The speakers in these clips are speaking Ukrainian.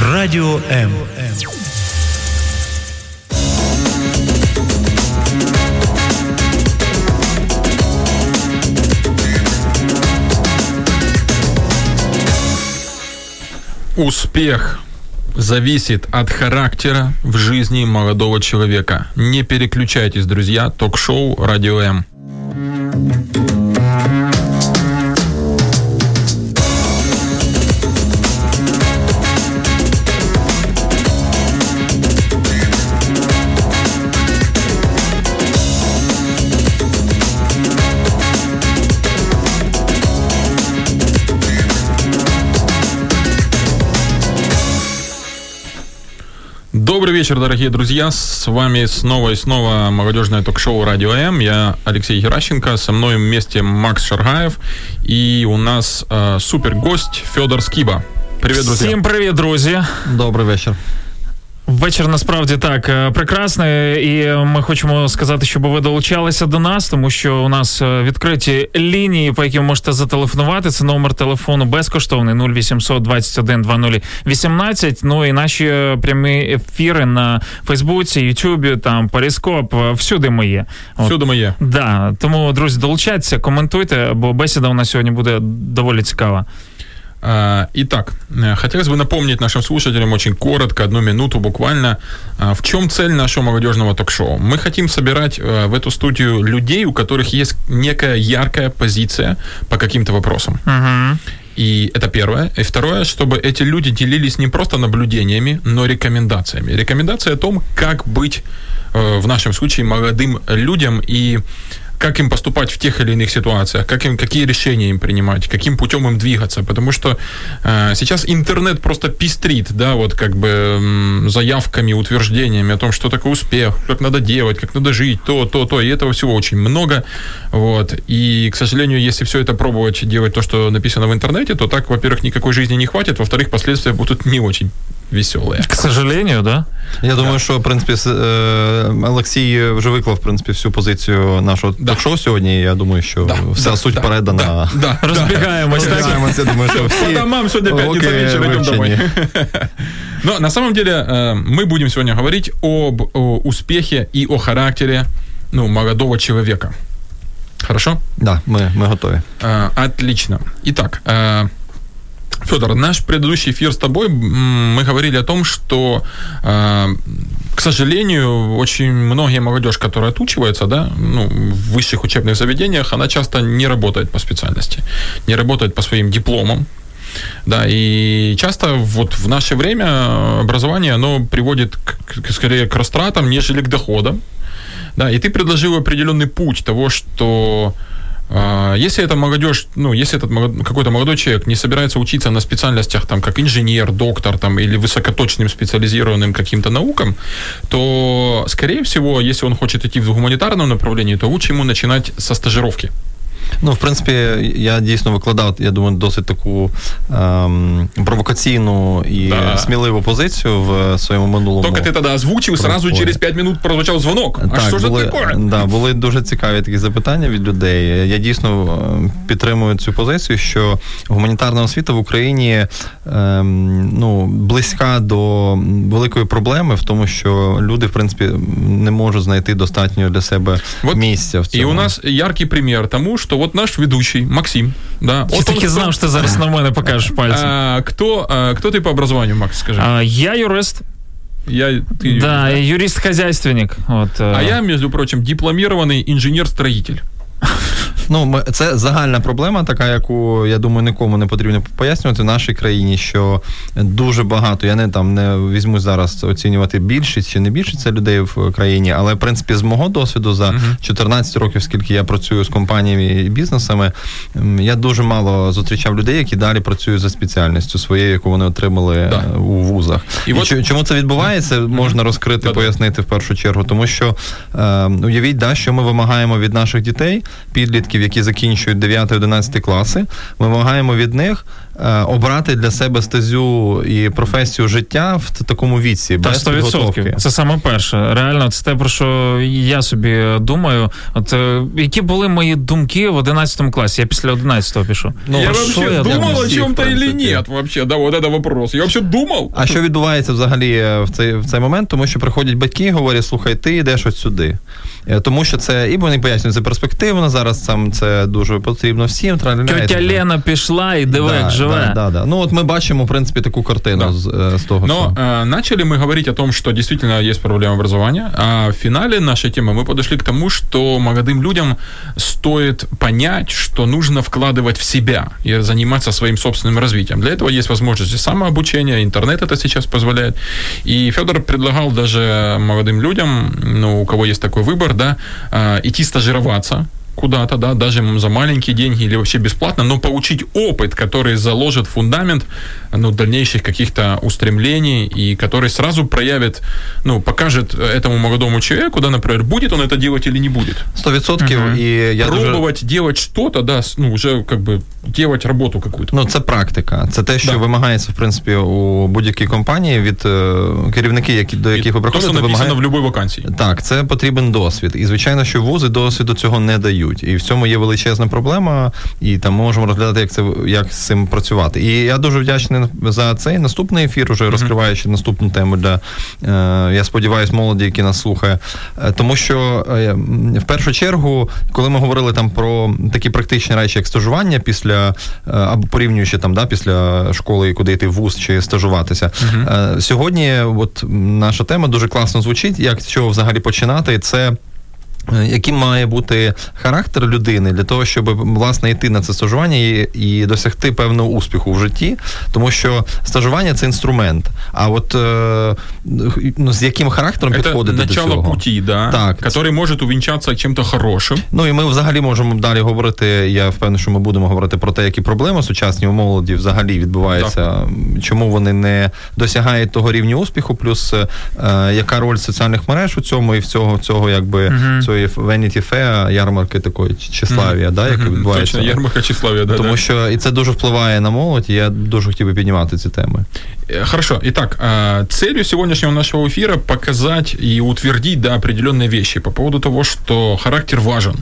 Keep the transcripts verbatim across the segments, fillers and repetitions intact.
Радіо М. Успех зависит от характера в жизни молодого человека. Не переключайтесь, друзья. Ток-шоу «Радио М». Добрый вечер, дорогие друзья. С вами снова и снова молодежное ток-шоу «Радио М». Я Алексей Геращенко, со мной вместе Макс Шаргаев. И у нас э, супер-гость Федор Скиба. Привет, друзья. Всім привіт, друзі. Добрий вечір. Вечір насправді так прекрасний, і ми хочемо сказати, щоб ви долучалися до нас, тому що у нас відкриті лінії, по яким ви можете зателефонувати. Це номер телефону безкоштовний нуль вісімсот двадцять один двадцять вісімнадцять. Ну і наші прямі ефіри на Фейсбуці, Ютубі, там Перископ, всюди ми є. Всюди ми є. Да, тому, друзі, долучайтеся, коментуйте, бо бесіда у нас сьогодні буде доволі цікава. Итак, хотелось бы напомнить нашим слушателям очень коротко, одну минуту буквально, в чем цель нашего молодежного ток-шоу. Мы хотим собирать в эту студию людей, у которых есть некая яркая позиция по каким-то вопросам. Uh-huh. И это первое. И второе, чтобы эти люди делились не просто наблюдениями, но рекомендациями. Рекомендации о том, как быть, в нашем случае, молодым людям и как им поступать в тех или иных ситуациях, как им, какие решения им принимать, каким путем им двигаться, потому что э, сейчас интернет просто пестрит, да, вот как бы м, заявками, утверждениями о том, что такое успех, как надо делать, как надо жить, то, то, то, и этого всего очень много, вот, и, к сожалению, если все это пробовать делать то, что написано в интернете, то так, во-первых, никакой жизни не хватит, во-вторых, последствия будут не очень веселые. К сожалению, да? Я да. думаю, що, в принципі, Олексій вже виклав, в принципі, всю позицію нашого да. ток-шоу сьогодні. Я думаю, що да. вся да. суть да. передана. Да. Да. Розбігаємось. Да. Розбігаємось, я думаю, що всі по домам сегодня пятница вечер, идем домой. Но на самом деле мы будем сегодня говорить об успехе и о характере, ну, молодого человека. Хорошо? Да, мы, мы готовы. Отлично. Итак, Федор, наш предыдущий эфир с тобой, мы говорили о том, что, к сожалению, очень многие молодежь, которая отучивается, да, ну, в высших учебных заведениях, она часто не работает по специальности, не работает по своим дипломам. Да, и часто вот в наше время образование, оно приводит к, к, скорее к растратам, нежели к доходам. Да, и ты предложил определенный путь того, что если эта молодежь, ну, если этот молод... какой-то молодой человек не собирается учиться на специальностях, там, как инженер, доктор, там, или высокоточным специализированным каким-то наукам, то, скорее всего, если он хочет идти в гуманитарном направлении, то лучше ему начинать со стажировки. Ну, в принципі, я дійсно викладав, я думаю, досить таку ем, провокаційну і да. сміливу позицію в своєму минулому. Тільки ти тоді озвучив, сразу через п'ять хвилин прозвучав дзвонок. А так, що ж були, це таке? Да, були дуже цікаві такі запитання від людей. Я дійсно підтримую цю позицію, що гуманітарна освіта в Україні ем, ну, близька до великої проблеми в тому, що люди, в принципі, не можуть знайти достатньо для себе вот, місця в цьому. І у нас яркий примір тому, що вот наш ведущий Максим, да. Я так і знав, що ти зараз на мене покажеш пальцем. А, кто, а, кто ты по образованию, Макс, скажи? А, я юрист. Я, ты, да, да, юрист-хозяйственник. Вот. А я, между прочим, дипломированный инженер-строитель. Ну, це загальна проблема така, яку, я думаю, нікому не потрібно пояснювати в нашій країні, що дуже багато, я не там не візьму зараз оцінювати більшість чи не більшість це людей в країні, але, в принципі, з мого досвіду за чотирнадцять років, скільки я працюю з компаніями і бізнесами, я дуже мало зустрічав людей, які далі працюють за спеціальністю своєю, яку вони отримали да. у вузах. І, і от... чому це відбувається, можна розкрити, пояснити в першу чергу, тому що, е, уявіть, да, що ми вимагаємо від наших дітей, підлітків, які закінчують дев'ятий-одинадцятий класи, ми вимагаємо від них обрати для себе стезю і професію життя в такому віці, та, без сто відсотків. підготовки. Це саме перше. Реально, це те, про що я собі думаю. От, які були мої думки в одинадцятому класі? Я після одинадцятого пішов. Ну, я вообще я думал о чем-то или нет вообще? Да, вот это вопрос. Я вообще думал. А що відбувається взагалі в цей, в цей момент? Тому що приходять батьки і говорять, слухай, ти йдеш ось сюди. Тому що це, і вони пояснюють, це перспективно, зараз там це дуже потрібно всім. Тьотя Лена пішла і диви, як живе. Да, да, да. Ну, от ми бачимо, в принципі, таку картину да. з, з того. Но э, начали мы говорить о том, что действительно есть проблема образования, а в финале нашей темы мы подошли к тому, что молодым людям стоит понять, что нужно вкладывать в себя и заниматься своим собственным развитием. Для этого есть возможности самообучения, интернет это сейчас позволяет. И Федор предлагал даже молодым людям, ну, у кого есть такой выбор, да, э, идти стажироваться куда-то, да, даже за маленькие деньги или вообще бесплатно, но получить опыт, который заложит фундамент, ну, дальнейших каких-то устремлений и который сразу проявит, ну, покажет этому молодому человеку, да, например, будет он это делать или не будет. Сто відсотків. Угу. І я пробовать дуже... делать что-то, да, ну, уже как бы делать работу какую-то. Ну, це практика. Це те, що да. вимагається, в принципі, у будь-якій компанії від uh, керівників, які, до яких ви приходите. То, що написано вимагає... в будь-якій вакансії. Так, це потрібен досвід. І, звичайно, що вузи досвіду цього не дають. І в цьому є величезна проблема, і там ми можемо розглядати, як це як з цим працювати. І я дуже вдячний за цей наступний ефір, уже mm-hmm. розкриваючи наступну тему для, я сподіваюся, молоді, які нас слухає. Тому що, в першу чергу, коли ми говорили там про такі практичні речі, як стажування після, або порівнюючи там, да, після школи, куди йти в вуз чи стажуватися, mm-hmm. сьогодні от наша тема дуже класно звучить, як з чого взагалі починати, це яким має бути характер людини для того, щоб, власне, йти на це стажування і, і досягти певного успіху в житті, тому що стажування – це інструмент. А от е, ну, з яким характером це підходити до цього? Це начало путі, да? Так. Який може увінчатися чим-то хорошим. Ну, і ми взагалі можемо далі говорити, я впевнений, що ми будемо говорити про те, які проблеми сучасні у молоді взагалі відбуваються, так. чому вони не досягають того рівня успіху, плюс е, яка роль соціальних мереж у цьому і в цього, цього якби, угу. цього Vanity Fair, ярмарки такої тщеславія, mm-hmm. да, яка відбувається. Точно, ярмарка тщеславия, да. Тому да. що і це дуже впливає на молодь, і я дуже хотів би піднімати ці теми. Хорошо. Итак, целью сегодняшнего нашего эфира показать и утвердить, да, определенные вещи по поводу того, что характер важен.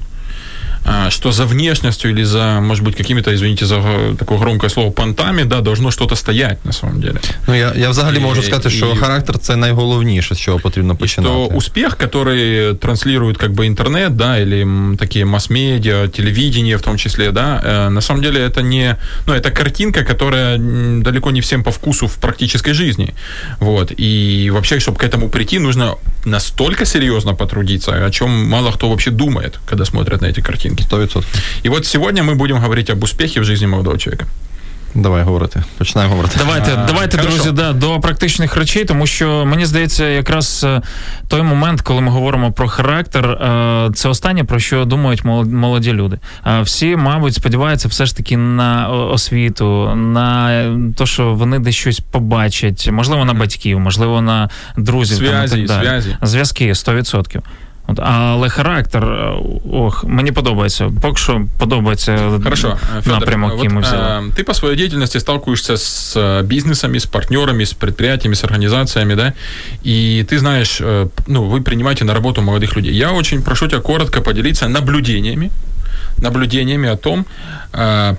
Что за внешностью или за, может быть, какими-то, извините за такое громкое слово, понтами, да, должно что-то стоять на самом деле. Ну, я, я взагалі можу сказати, що і, характер – це найголовніше, з чого потрібно починати. И что успех, который транслирует как бы интернет, да, или такие масс-медиа, телевидение в том числе, да, на самом деле это не, ну, это картинка, которая далеко не всем по вкусу в практической жизни, вот, и вообще, чтобы к этому прийти, нужно настолько серьезно потрудиться, о чем мало кто вообще думает, когда смотрят на эти картинки. сто відсотків. І от сьогодні ми будемо говорити об успіхі в житті молодого чоловіка. Давай говорити. Починаємо говорити. Давайте, а, давайте друзі, да, до практичних речей, тому що, мені здається, якраз той момент, коли ми говоримо про характер, це останнє, про що думають молоді люди. Всі, мабуть, сподіваються все ж таки на освіту, на те, що вони десь щось побачать, можливо, на батьків, можливо, на друзів. Зв'язі, там, зв'язі. Зв'язки, сто відсотків. От, але характер, ох, мені подобається. Поки що подобається Хорошо, напрямок, який ми взяли. Э, ты по своей деятельности сталкиваешься с бизнесами, с партнерами, с предприятиями, с организациями, да, и ты знаешь, э, ну, вы принимаете на работу молодых людей. Я очень прошу тебя коротко поделиться наблюдениями, наблюдениями о том, э,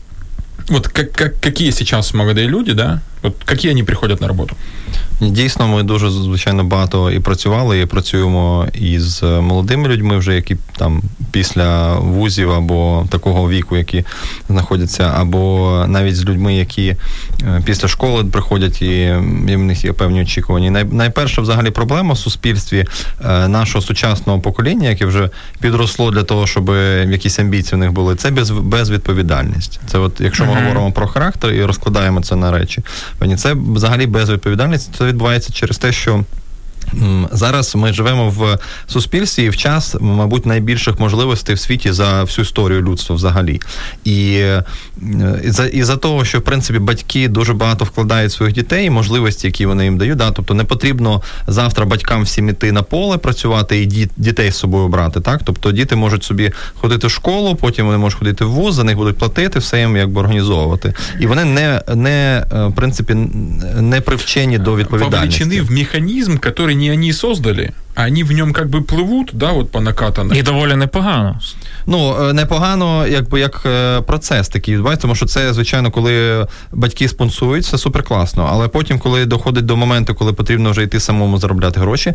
вот как, как, какие сейчас молодые люди, да, от які вони приходять на роботу? Дійсно, ми дуже, звичайно, багато і працювали, і працюємо із молодими людьми вже, які там після вузів або такого віку, які знаходяться, або навіть з людьми, які після школи приходять, і в них є певні очікування. Най, найперша взагалі проблема в суспільстві нашого сучасного покоління, яке вже підросло для того, щоб якісь амбіції в них були, це без, безвідповідальність. Це от, якщо ми mm-hmm. говоримо про характер і розкладаємо це на речі, це взагалі безвідповідальність. Це відбувається через те, що Зараз ми живемо в суспільстві і в час, мабуть, найбільших можливостей в світі за всю історію людства взагалі. І, і, за, і за того, що, в принципі, батьки дуже багато вкладають в своїх дітей, можливості, які вони їм дають, да? Тобто не потрібно завтра батькам всім іти на поле працювати і діт, дітей з собою брати, так? Тобто діти можуть собі ходити в школу, потім вони можуть ходити в вуз, за них будуть платити, все їм якби організовувати. І вони не, не в принципі, не привчені до відповідальності. Вовлечены в механізм, який не они создали, а они в нем как бы плывут, да, вот по накатанной. І доволі непогано. Ну, непогано, якби, як процес такий відбувається, тому що це, звичайно, коли батьки спонсують, це супер класно, але потім, коли доходить до моменту, коли потрібно вже йти самому заробляти гроші,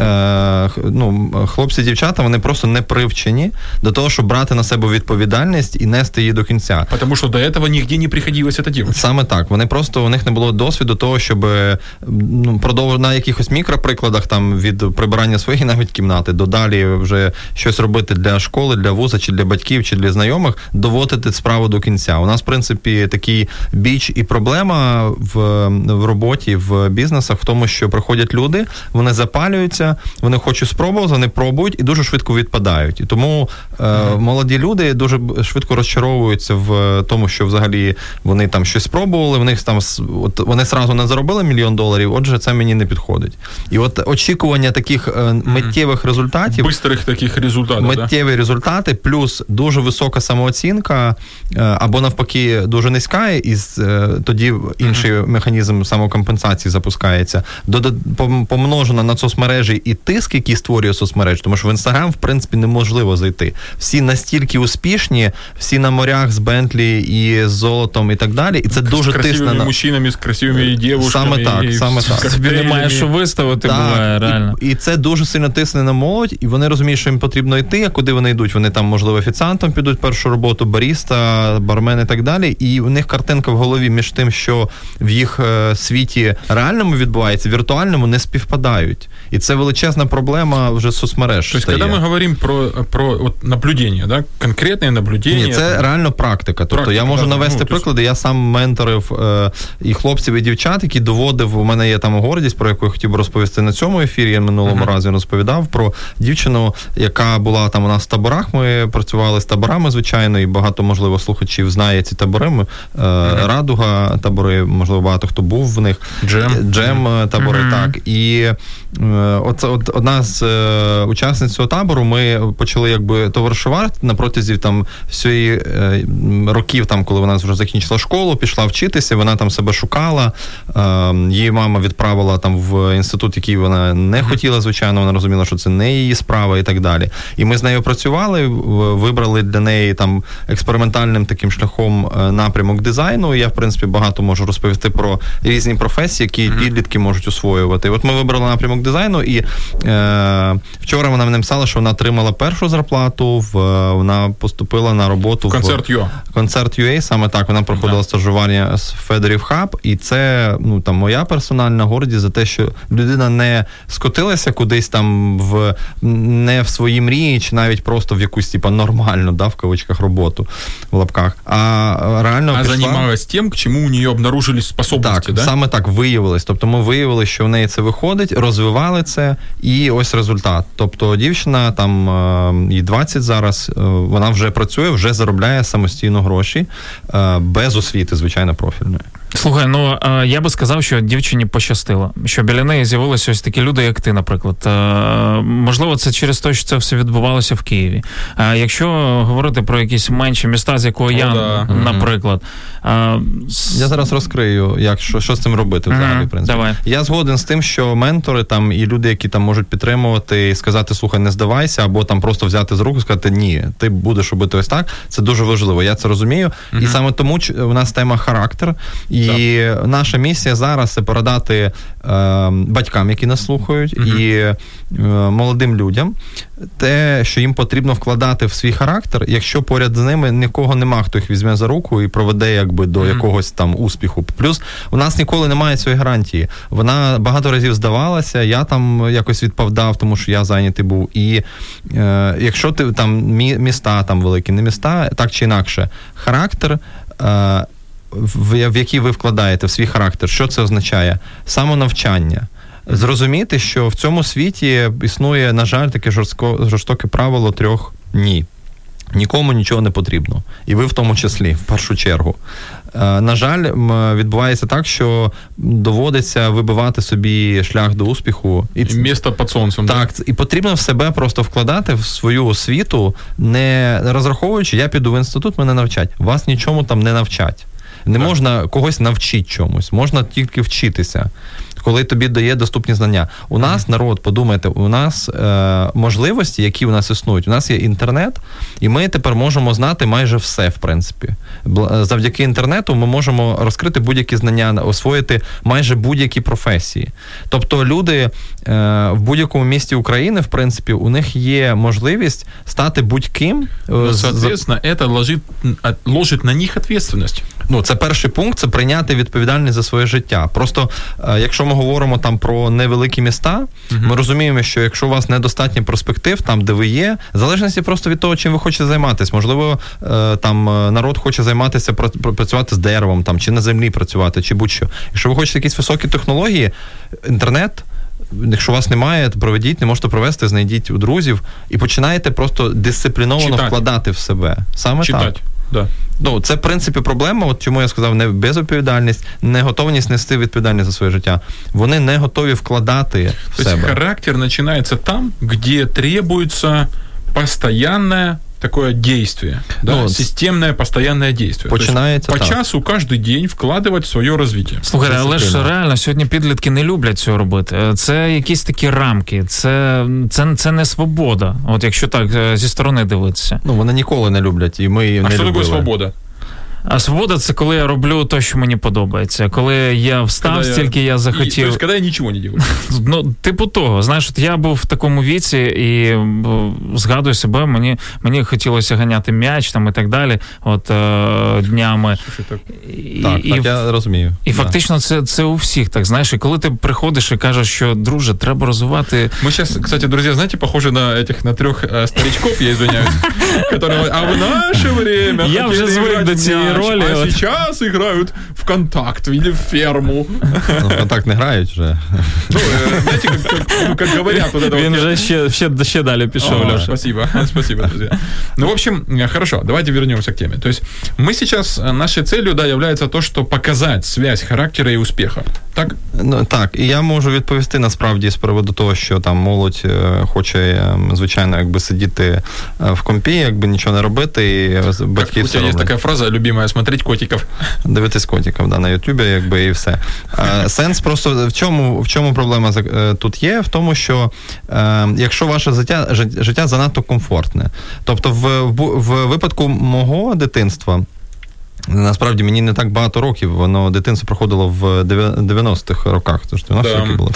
е, ну, хлопці-дівчата, вони просто не привчені до того, щоб брати на себе відповідальність і нести її до кінця. Тому що до цього ніде не приходилось це робити. Саме так. Вони просто, у них не було досвіду того, щоб ну, продовж на якихось мікроприкладах, там, від прибирання своєї навіть кімнати, до далі вже щось робити для школи, для вуза, чи для батьків, чи для знайомих, доводити справу до кінця. У нас, в принципі, такий біч і проблема в, в роботі, в бізнесах в тому, що приходять люди, вони запалюються, вони хочуть спробувати, вони пробують і дуже швидко відпадають. І тому е, mm-hmm. молоді люди дуже швидко розчаровуються в тому, що взагалі вони там щось спробували, в них там, от, вони сразу не заробили мільйон доларів, отже, це мені не підходить. І от очікування таких е, миттєвих результатів, бистрих таких результатів, миттєві да? результати, плюс дуже висока самооцінка, або навпаки дуже низька, і тоді інший mm-hmm. механізм самокомпенсації запускається, помножена на соцмережі і тиск, який створює соцмереж, тому що в Інстаграм, в принципі, неможливо зайти. Всі настільки успішні, всі на морях з Бентлі і з золотом і так далі, і це з дуже тисне на... З красивими мужчинами, з красивими дівчинами. Саме так, і саме так. Тобі немає що виставити, так, буває, реально. І, і це дуже сильно тисне на молодь, і вони розуміють, що їм потрібно йти, а куди вони йдуть? Вони там, можливо, офіціантом підуть першу роботу, баріста, бармен і так далі, і у них картинка в голові між тим, що в їх е, світі реальному відбувається, віртуальному не співпадають. І це величезна проблема вже соцмереж. Тобто, коли ми говоримо про, про от, наблюдення, да? Конкретне наблюдення. Ні, це там... реально практика. Тобто практика, я можу да, навести ну, приклади, я сам менторив е, і хлопців, і дівчат, які доводив, у мене є там гордість, про яку я хотів би розповісти на цьому ефірі, я минулому uh-huh. разі розповідав про дівчину, яка була там у нас в таборах, ми працювали з таборами, звичайно, і багато, можливо, слухачів знає ці табори. Ми, е, uh-huh. Радуга табори, можливо, багато хто був в них. Джем. Джем табори, uh-huh. так. І е, от, от, одна з е, учасниць цього табору, ми почали якби товаришувати на протязі там всієї е, років, там, коли вона вже закінчила школу, пішла вчитися, вона там себе шукала. Е, її мама відправила там в інститут, який вона не хотіла, звичайно, вона розуміла, що це не її справа і так далі. І ми з нею працювали, вибрали для неї там експериментальним таким шляхом напрямок дизайну. Я, в принципі, багато можу розповісти про різні професії, які mm-hmm. підлітки можуть освоювати. От ми вибрали напрямок дизайну, і е, вчора вона мені написала, що вона отримала першу зарплату, в, вона поступила на роботу в Концерт Ю. Концерт Ю, саме так, вона проходила yeah. стажування з Федерів Хаб, і це, ну, там, моя персональна гордість за те, що людина не скотилася кудись там в не в свої мрії, чи навіть просто в якусь, типа, нормальну, да, в кавичках, роботу, в лапках, а реально а пішла... займалась тим, к чому у неї обнаружились способності, так, да? Саме так виявилось. Тобто ми виявили, що в неї це виходить, розвивали це, і ось результат. Тобто дівчина, там, їй двадцять зараз, вона вже працює, вже заробляє самостійно гроші, без освіти, звичайно, профільної. Слухай, ну я би сказав, що дівчині пощастило, що біля неї з'явилися ось такі люди, як ти, наприклад. Можливо, це через те, що це все відбувалося в Києві. Якщо говорити про якісь менші міста, з якого О, я, да. наприклад... Я зараз розкрию, як, що, що з цим робити взагалі, в принципі. Давай. Я згоден з тим, що ментори там і люди, які там можуть підтримувати і сказати, слухай, не здавайся, або там просто взяти з рук і сказати, ні, ти будеш робити ось так, це дуже важливо, я це розумію. Mm-hmm. І саме тому у нас тема характер, і так. наша місія зараз це передати е, батькам, які нас слухають, mm-hmm. і е, молодим людям те, що їм потрібно вкладати в свій характер, якщо поряд з ними нікого нема, хто їх візьме за руку і проведе якби до mm-hmm. якогось там успіху. Плюс у нас ніколи немає цієї гарантії. Вона багато разів здавалася, я там якось відповідав, тому що я зайнятий був. І е, якщо ти там мі, міста там великі, не міста, так чи інакше, характер е, в, в який ви вкладаєте в свій характер, що це означає? Самонавчання, Зрозуміти, що в цьому світі існує, на жаль, таке жорстко, жорстоке правило трьох «ні». Нікому нічого не потрібно. І ви в тому числі, в першу чергу. На жаль, відбувається так, що доводиться вибивати собі шлях до успіху. І місто під сонцем. Так, да? І потрібно в себе просто вкладати в свою освіту, не розраховуючи, я піду в інститут, мене навчать. Вас нічому там не навчать. Не так. Можна когось навчити чомусь, можна тільки вчитися, коли тобі дає доступні знання. У нас, народ, подумайте, у нас е, можливості, які у нас існують. У нас є інтернет, і ми тепер можемо знати майже все, в принципі. Завдяки інтернету ми можемо розкрити будь-які знання, освоїти майже будь-які професії. Тобто люди е, в будь-якому місті України, в принципі, у них є можливість стати будь-ким. Ну, соответственно, це ложить, ложить на них відповідальність. Ну, це перший пункт, це прийняти відповідальність за своє життя. Просто, е, якщо ми говоримо там про невеликі міста, uh-huh. ми розуміємо, що якщо у вас недостатньо перспектив там, де ви є, в залежності просто від того, чим ви хочете займатися. Можливо, е, там народ хоче займатися, працювати з деревом, там, чи на землі працювати, чи будь-що. Якщо ви хочете якісь високі технології, інтернет, якщо у вас немає, то проведіть, не можете провести, знайдіть у друзів і починаєте просто дисципліновано Читать. вкладати в себе. Саме Читать. так. Да. Ну, це, в принципі, проблема, от чому я сказав, не безвідповідальність, не готовність нести відповідальність за своє життя. Вони не готові вкладати в То себе. Тобто характер починається там, де требується постійне такое действие, да, ну, системное, постоянное действие. Починається по так. часу кожен день вкладувати в своє розвиття. Слухайте, але ж реально сьогодні підлітки не люблять цього робити. Це якісь такі рамки, це, це, це не свобода. От якщо так зі сторони дивитися. Ну, вони ніколи не люблять, і ми її не любили. А що таке свобода? А свобода – це коли я роблю те, що мені подобається. Коли я встав, когда стільки я, я захотів. Тобто, коли я нічого не роблю. Ну, типу того. Знаєш, от я був в такому віці і згадую себе, мені, мені хотілося ганяти м'яч там і так далі, от е, днями. Слушай, так, і, так, і, так я розумію. І да. фактично це, це у всіх, так, знаєш, і коли ти приходиш і кажеш, що, друже, треба розвивати... Ми зараз, кстати, друзі, знаєте, похожі на этих, на трьох э, старичков, я извиняюсь, которые, а в наше время... Я вже звик до цієї ролі. А сейчас играют в контакт или в ферму. Ну, в контакт не грають вже. Ну, знаете, как, как, ну, как говорят. Вот это Він вот, вже ще, ще, ще далі пішов, Леша. Спасибо. Спасибо, друзья. Ну, в общем, хорошо, давайте вернемся к теме. То есть мы сейчас, нашей целью, да, является то, что показать связь характера и успеха. Так? Ну, так, і я можу відповісти, насправді, з приводу того, що там молодь хоче, звичайно, якби сидіти в компі, якби нічого не робити, і батьки так, все у тебе роблять. є така фраза, любима, смотреть котиків. Дивитись котиків, да, на Ютубі, якби, і все. А, сенс просто, в чому, в чому проблема тут є? В тому, що е, якщо ваше життя, життя занадто комфортне, тобто в, в, в випадку мого дитинства, насправді, мені не так багато років, воно дитинство проходило в дев'яностих роках, тож дев'яності роки було.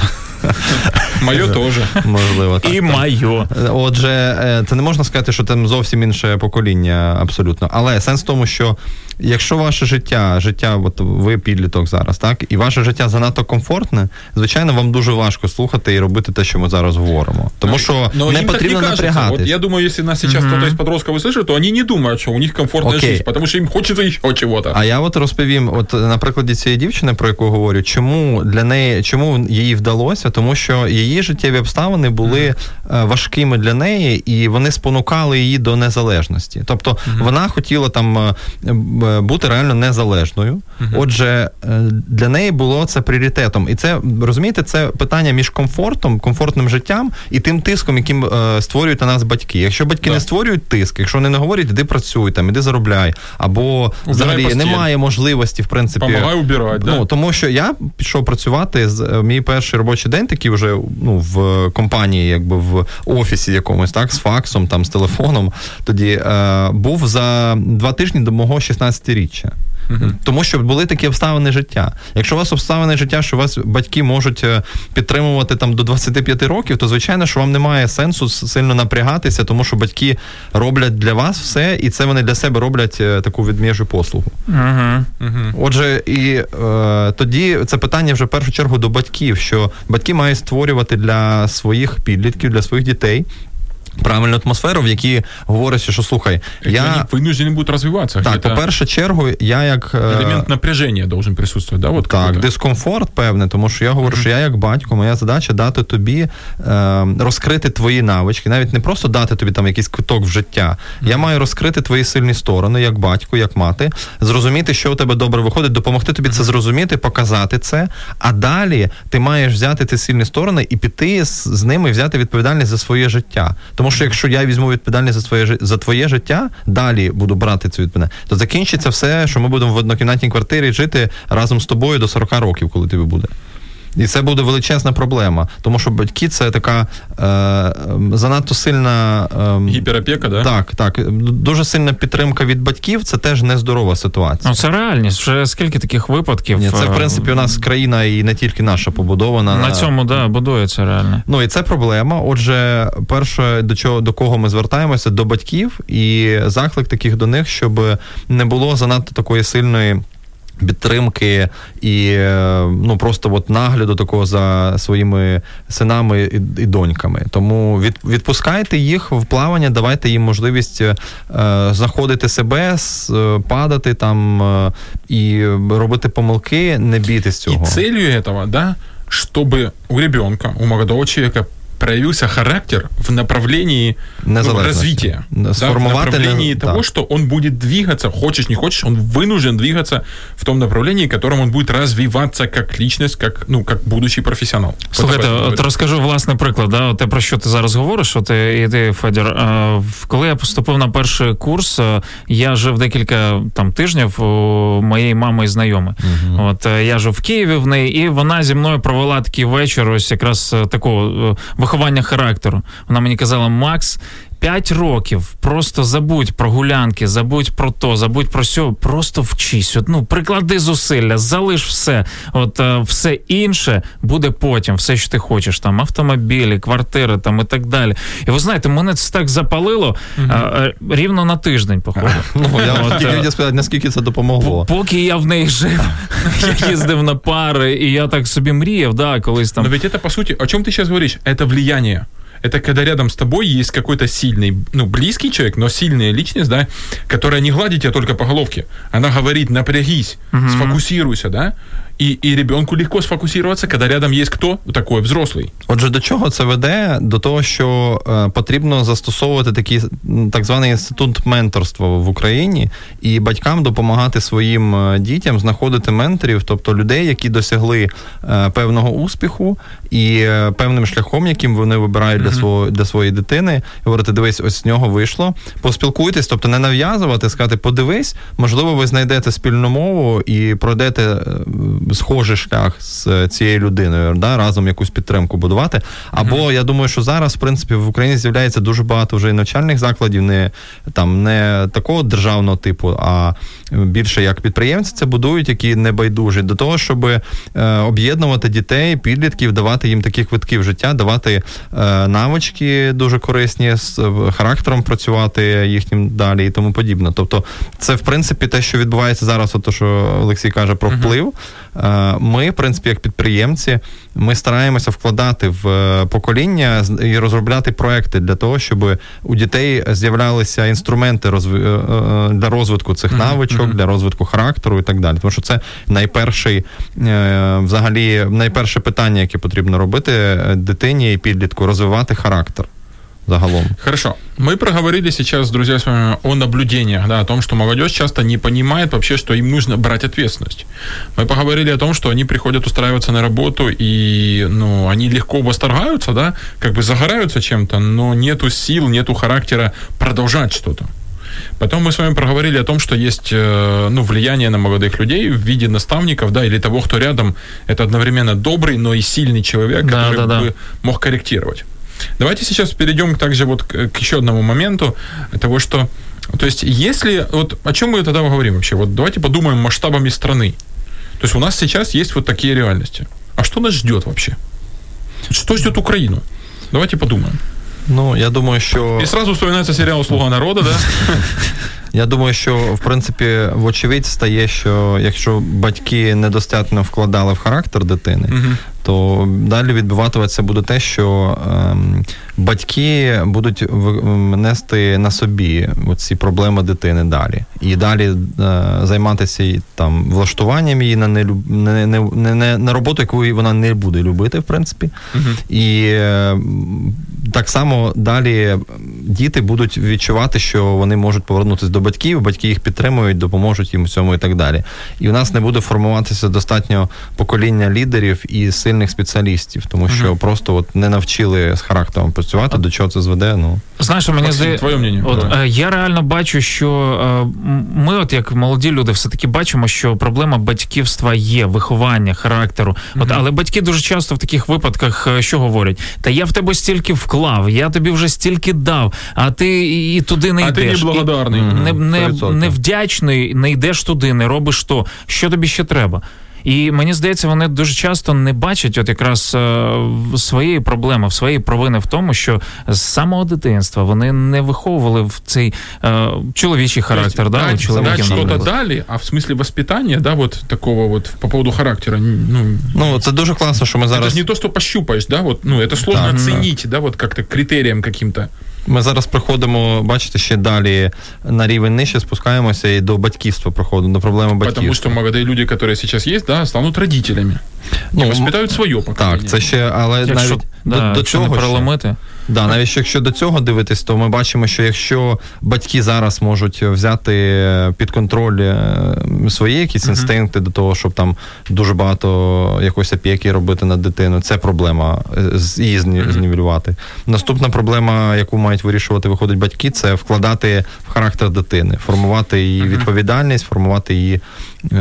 Моє теж. Можливо, так. І моє. Отже, це не можна сказати, що там зовсім інше покоління абсолютно. Але сенс в тому, що якщо ваше життя, життя, от ви підліток зараз, так, і ваше життя занадто комфортне, звичайно, вам дуже важко слухати і робити те, що ми зараз говоримо. Тому що но не потрібно не напрягатись. Вот я думаю, якщо нас зараз mm-hmm. хтось із подростків услышит, то вони не думають, що у них комфортна okay. життя, тому що їм хочеться ще чого-то. А я от розповім, от на прикладі цієї дівчини, про яку говорю, чому для неї, чому їй вдалося, тому що її життєві обставини були mm-hmm. важкими для неї, і вони спонукали її до незалежності. Тобто mm-hmm. вона хотіла там бути реально незалежною. Mm-hmm. Отже, для неї було це пріоритетом. І це, розумієте, це питання між комфортом, комфортним життям і тим тиском, яким е, створюють на нас батьки. Якщо батьки yeah. не створюють тиск, якщо вони не говорять, іди працюй, там, іди заробляй, або убирай взагалі постіль. Немає можливості, в принципі. Помагай убирати, ну, да? Тому що я пішов працювати, з мій перший робочий день такий вже, ну, в компанії, якби в офісі якомусь, так, з факсом, там, з телефоном, тоді е, був за два тижні до мого шістнадцятиріччя. Uh-huh. Тому що були такі обставини життя. Якщо у вас обставини життя, що вас батьки можуть підтримувати там до двадцяти п'яти років, то, звичайно, що вам немає сенсу сильно напрягатися, тому що батьки роблять для вас все, і це вони для себе роблять таку відмежу послугу. Uh-huh. Uh-huh. Отже, і е, тоді це питання вже в першу чергу до батьків, що батьки мають створювати для своїх підлітків, для своїх дітей правильну атмосферу, в якій говориться, що, слухай, Які я... Вони вынуждені будуть розвиватися. Так, по першу чергу, я як... Елемент напряження должен присутствувати, да? Вот так, какой-то. Дискомфорт, певне, тому що я говорю, mm-hmm. що я як батько, моя задача дати тобі, е, розкрити твої навички, навіть не просто дати тобі там якийсь квиток в життя. Mm-hmm. Я маю розкрити твої сильні сторони, як батько, як мати, зрозуміти, що у тебе добре виходить, допомогти тобі mm-hmm. це зрозуміти, показати це, а далі ти маєш взяти ці сильні сторони і піти з, з ними, взяти відповідальність за своє життя. Тому що якщо я візьму відповідальність за своє, за твоє життя, далі буду брати цю відповідальність, то закінчиться все, що ми будемо в однокімнатній квартирі жити разом з тобою до сорок років, коли тобі буде. І це буде величезна проблема, тому що батьки – це така е, занадто сильна... Е, гіперопіка, да? Так, так. Дуже сильна підтримка від батьків – це теж нездорова ситуація. Ну, це реальність. Вже скільки таких випадків? Ні, це, в принципі, у нас країна і не тільки наша побудована. На цьому, так, да, будується реально. Ну, і це проблема. Отже, перше, до чого, до кого ми звертаємося – до батьків, і заклик таких до них, щоб не було занадто такої сильної підтримки і, ну, просто от нагляду такого за своїми синами і, і доньками. Тому від, відпускайте їх в плавання, давайте їм можливість е, знаходити себе, с, падати там е, і робити помилки, не бійтесь цього. І целью этого, да, чтобы у ребенка, у молодого человека проявился характер в направлении, ну, развития. Да, в направлении не... того, да. Что он будет двигаться, хочешь, не хочешь, он вынужден двигаться в том направлении, в котором он будет развиваться как личность, как, ну, как будущий професіонал. Слухайте, от, от розкажу власний приклад, да, те, про що ти зараз говориш, от і ти, Федір, коли я поступив на перший курс, я жив декілька там тижнів у моєї мами і знайомої. Угу. От я жив в Києві в неї, і вона зі мною провела такий вечір, ось якраз такого виховання характеру. Вона мені казала: Макс, п'ять років, просто забудь про гулянки, забудь про то, забудь про сьо, просто вчись. От, ну, приклади зусилля, залиш все. От а, все інше буде потім, все, що ти хочеш, там, автомобілі, квартири, там, і так далі. І ви знаєте, мене це так запалило, mm-hmm. а, рівно на тиждень, походу. Ну, я хотів сказати, наскільки це допомогло. Поки я в неї жив, я їздив на пари, і я так собі мріяв, да, колись там. Но ведь это, по сути, о чем ты сейчас говоришь? Это влияние. Это когда рядом с тобой есть какой-то сильный, ну, близкий человек, но сильная личность, да, которая не гладит тебя только по головке. Она говорит: напрягись, mm-hmm. сфокусируйся, да, і, і ребенку легко сфокусуватися, коли рядом є хто? Такий взрослий. Отже, до чого це веде? До того, що е, потрібно застосовувати такий так званий інститут менторства в Україні і батькам допомагати своїм дітям знаходити менторів, тобто людей, які досягли е, певного успіху і е, певним шляхом, яким вони вибирають для, mm-hmm. свого, для своєї дитини, і говорити: дивись, ось з нього вийшло, поспілкуйтесь, тобто не нав'язувати, сказати: подивись, можливо, ви знайдете спільну мову і пройдете е, схожий шлях з цією людиною, да, разом якусь підтримку будувати. Або, mm-hmm. я думаю, що зараз, в принципі, в Україні з'являється дуже багато вже і навчальних закладів, не, там, не такого державного типу, а більше як підприємці це будують, які не байдужі до того, щоб е, об'єднувати дітей, підлітків, давати їм такі квитки в життя, давати е, навички дуже корисні, з характером працювати їхнім далі і тому подібне. Тобто це, в принципі, те, що відбувається зараз, от то, що Олексій каже про вплив. Mm-hmm. Ми, в принципі, як підприємці, ми стараємося вкладати в покоління і розробляти проекти для того, щоб у дітей з'являлися інструменти розв... для розвитку цих mm-hmm. навичок, mm-hmm. для розвитку характеру і так далі. Тому що це найперший, взагалі, найперше питання, яке потрібно робити дитині і підлітку – розвивати характер. Загалом. Хорошо. Мы проговорили сейчас, друзья, с вами о наблюдениях, да, о том, что молодежь часто не понимает вообще, что им нужно брать ответственность. Мы поговорили о том, что они приходят устраиваться на работу, и, ну, они легко восторгаются, да, как бы загораются чем-то, но нету сил, нету характера продолжать что-то. Потом мы с вами проговорили о том, что есть, ну, влияние на молодых людей в виде наставников, да, или того, кто рядом, это одновременно добрый, но и сильный человек, да, который да, да. бы мог корректировать. Давайте сейчас перейдем также вот к, к еще одному моменту того, что, то есть, если, вот о чем мы тогда говорим вообще, вот давайте подумаем масштабами страны. То есть у нас сейчас есть вот такие реальности. А что нас ждет вообще? Что ждет Украину? Давайте подумаем. Ну, я думаю, що... І сразу вспоминається серіал «Слуга народу», да? Я думаю, що, в принципі, вочевидь стає, що якщо батьки недостатньо вкладали в характер дитини, uh-huh. то далі відбуватися буде те, що ем, батьки будуть нести на собі ці проблеми дитини далі. І далі е, займатися там влаштуванням її на, нелюб... не, не, не, не, на роботу, яку вона не буде любити, в принципі. Uh-huh. І е, так само далі діти будуть відчувати, що вони можуть повернутися до батьків, батьки їх підтримують, допоможуть їм у цьому і так далі. І у нас не буде формуватися достатньо покоління лідерів і сильних спеціалістів, тому що uh-huh. просто от не навчили з характером працювати, до чого це зведе, ну. Знаєш, мені здається, твоє мнення. От, е, я реально бачу, що е, ми, от як молоді люди, все-таки бачимо, що проблема батьківства є, виховання, характеру. Mm-hmm. От, але батьки дуже часто в таких випадках що говорять? Та я в тебе стільки вклав, я тобі вже стільки дав, а ти і туди не а йдеш. А ти неблагодарний. Mm-hmm. Не, не, невдячний, не йдеш туди, не робиш то. Що тобі ще треба? І мені здається, вони дуже часто не бачать от якраз е, своєї проблеми, своєї провини в тому, що з самого дитинства вони не виховували в цей е, чоловічий характер. Да, дать, дать что-то дали, а в смысле воспитания, да, вот такого вот по поводу характера, ну... Ну, це дуже класно, що ми зараз... Это же не то, что пощупаешь, да, вот, ну, это сложно так, оценить, так. да, вот как-то критериям каким-то. Ми зараз приходимо, бачите, ще далі на рівень нижче спускаємося і до батьківства проходимо, до проблеми батьківства. Потому что молодые люди, которые сейчас есть, да, станут родителями. Ну, і воспитають своє покоління. Так, це ще, але якщо, навіть да, до, до цього не переломити. Да, навіть якщо до цього дивитись, то ми бачимо, що якщо батьки зараз можуть взяти під контроль свої якісь uh-huh. інстинкти до того, щоб там дуже багато якоїсь опіки робити над дитиною, це проблема, її uh-huh. знівелювати. Наступна проблема, яку мають вирішувати, виходить, батьки, це вкладати в характер дитини, формувати її uh-huh. відповідальність, формувати її е,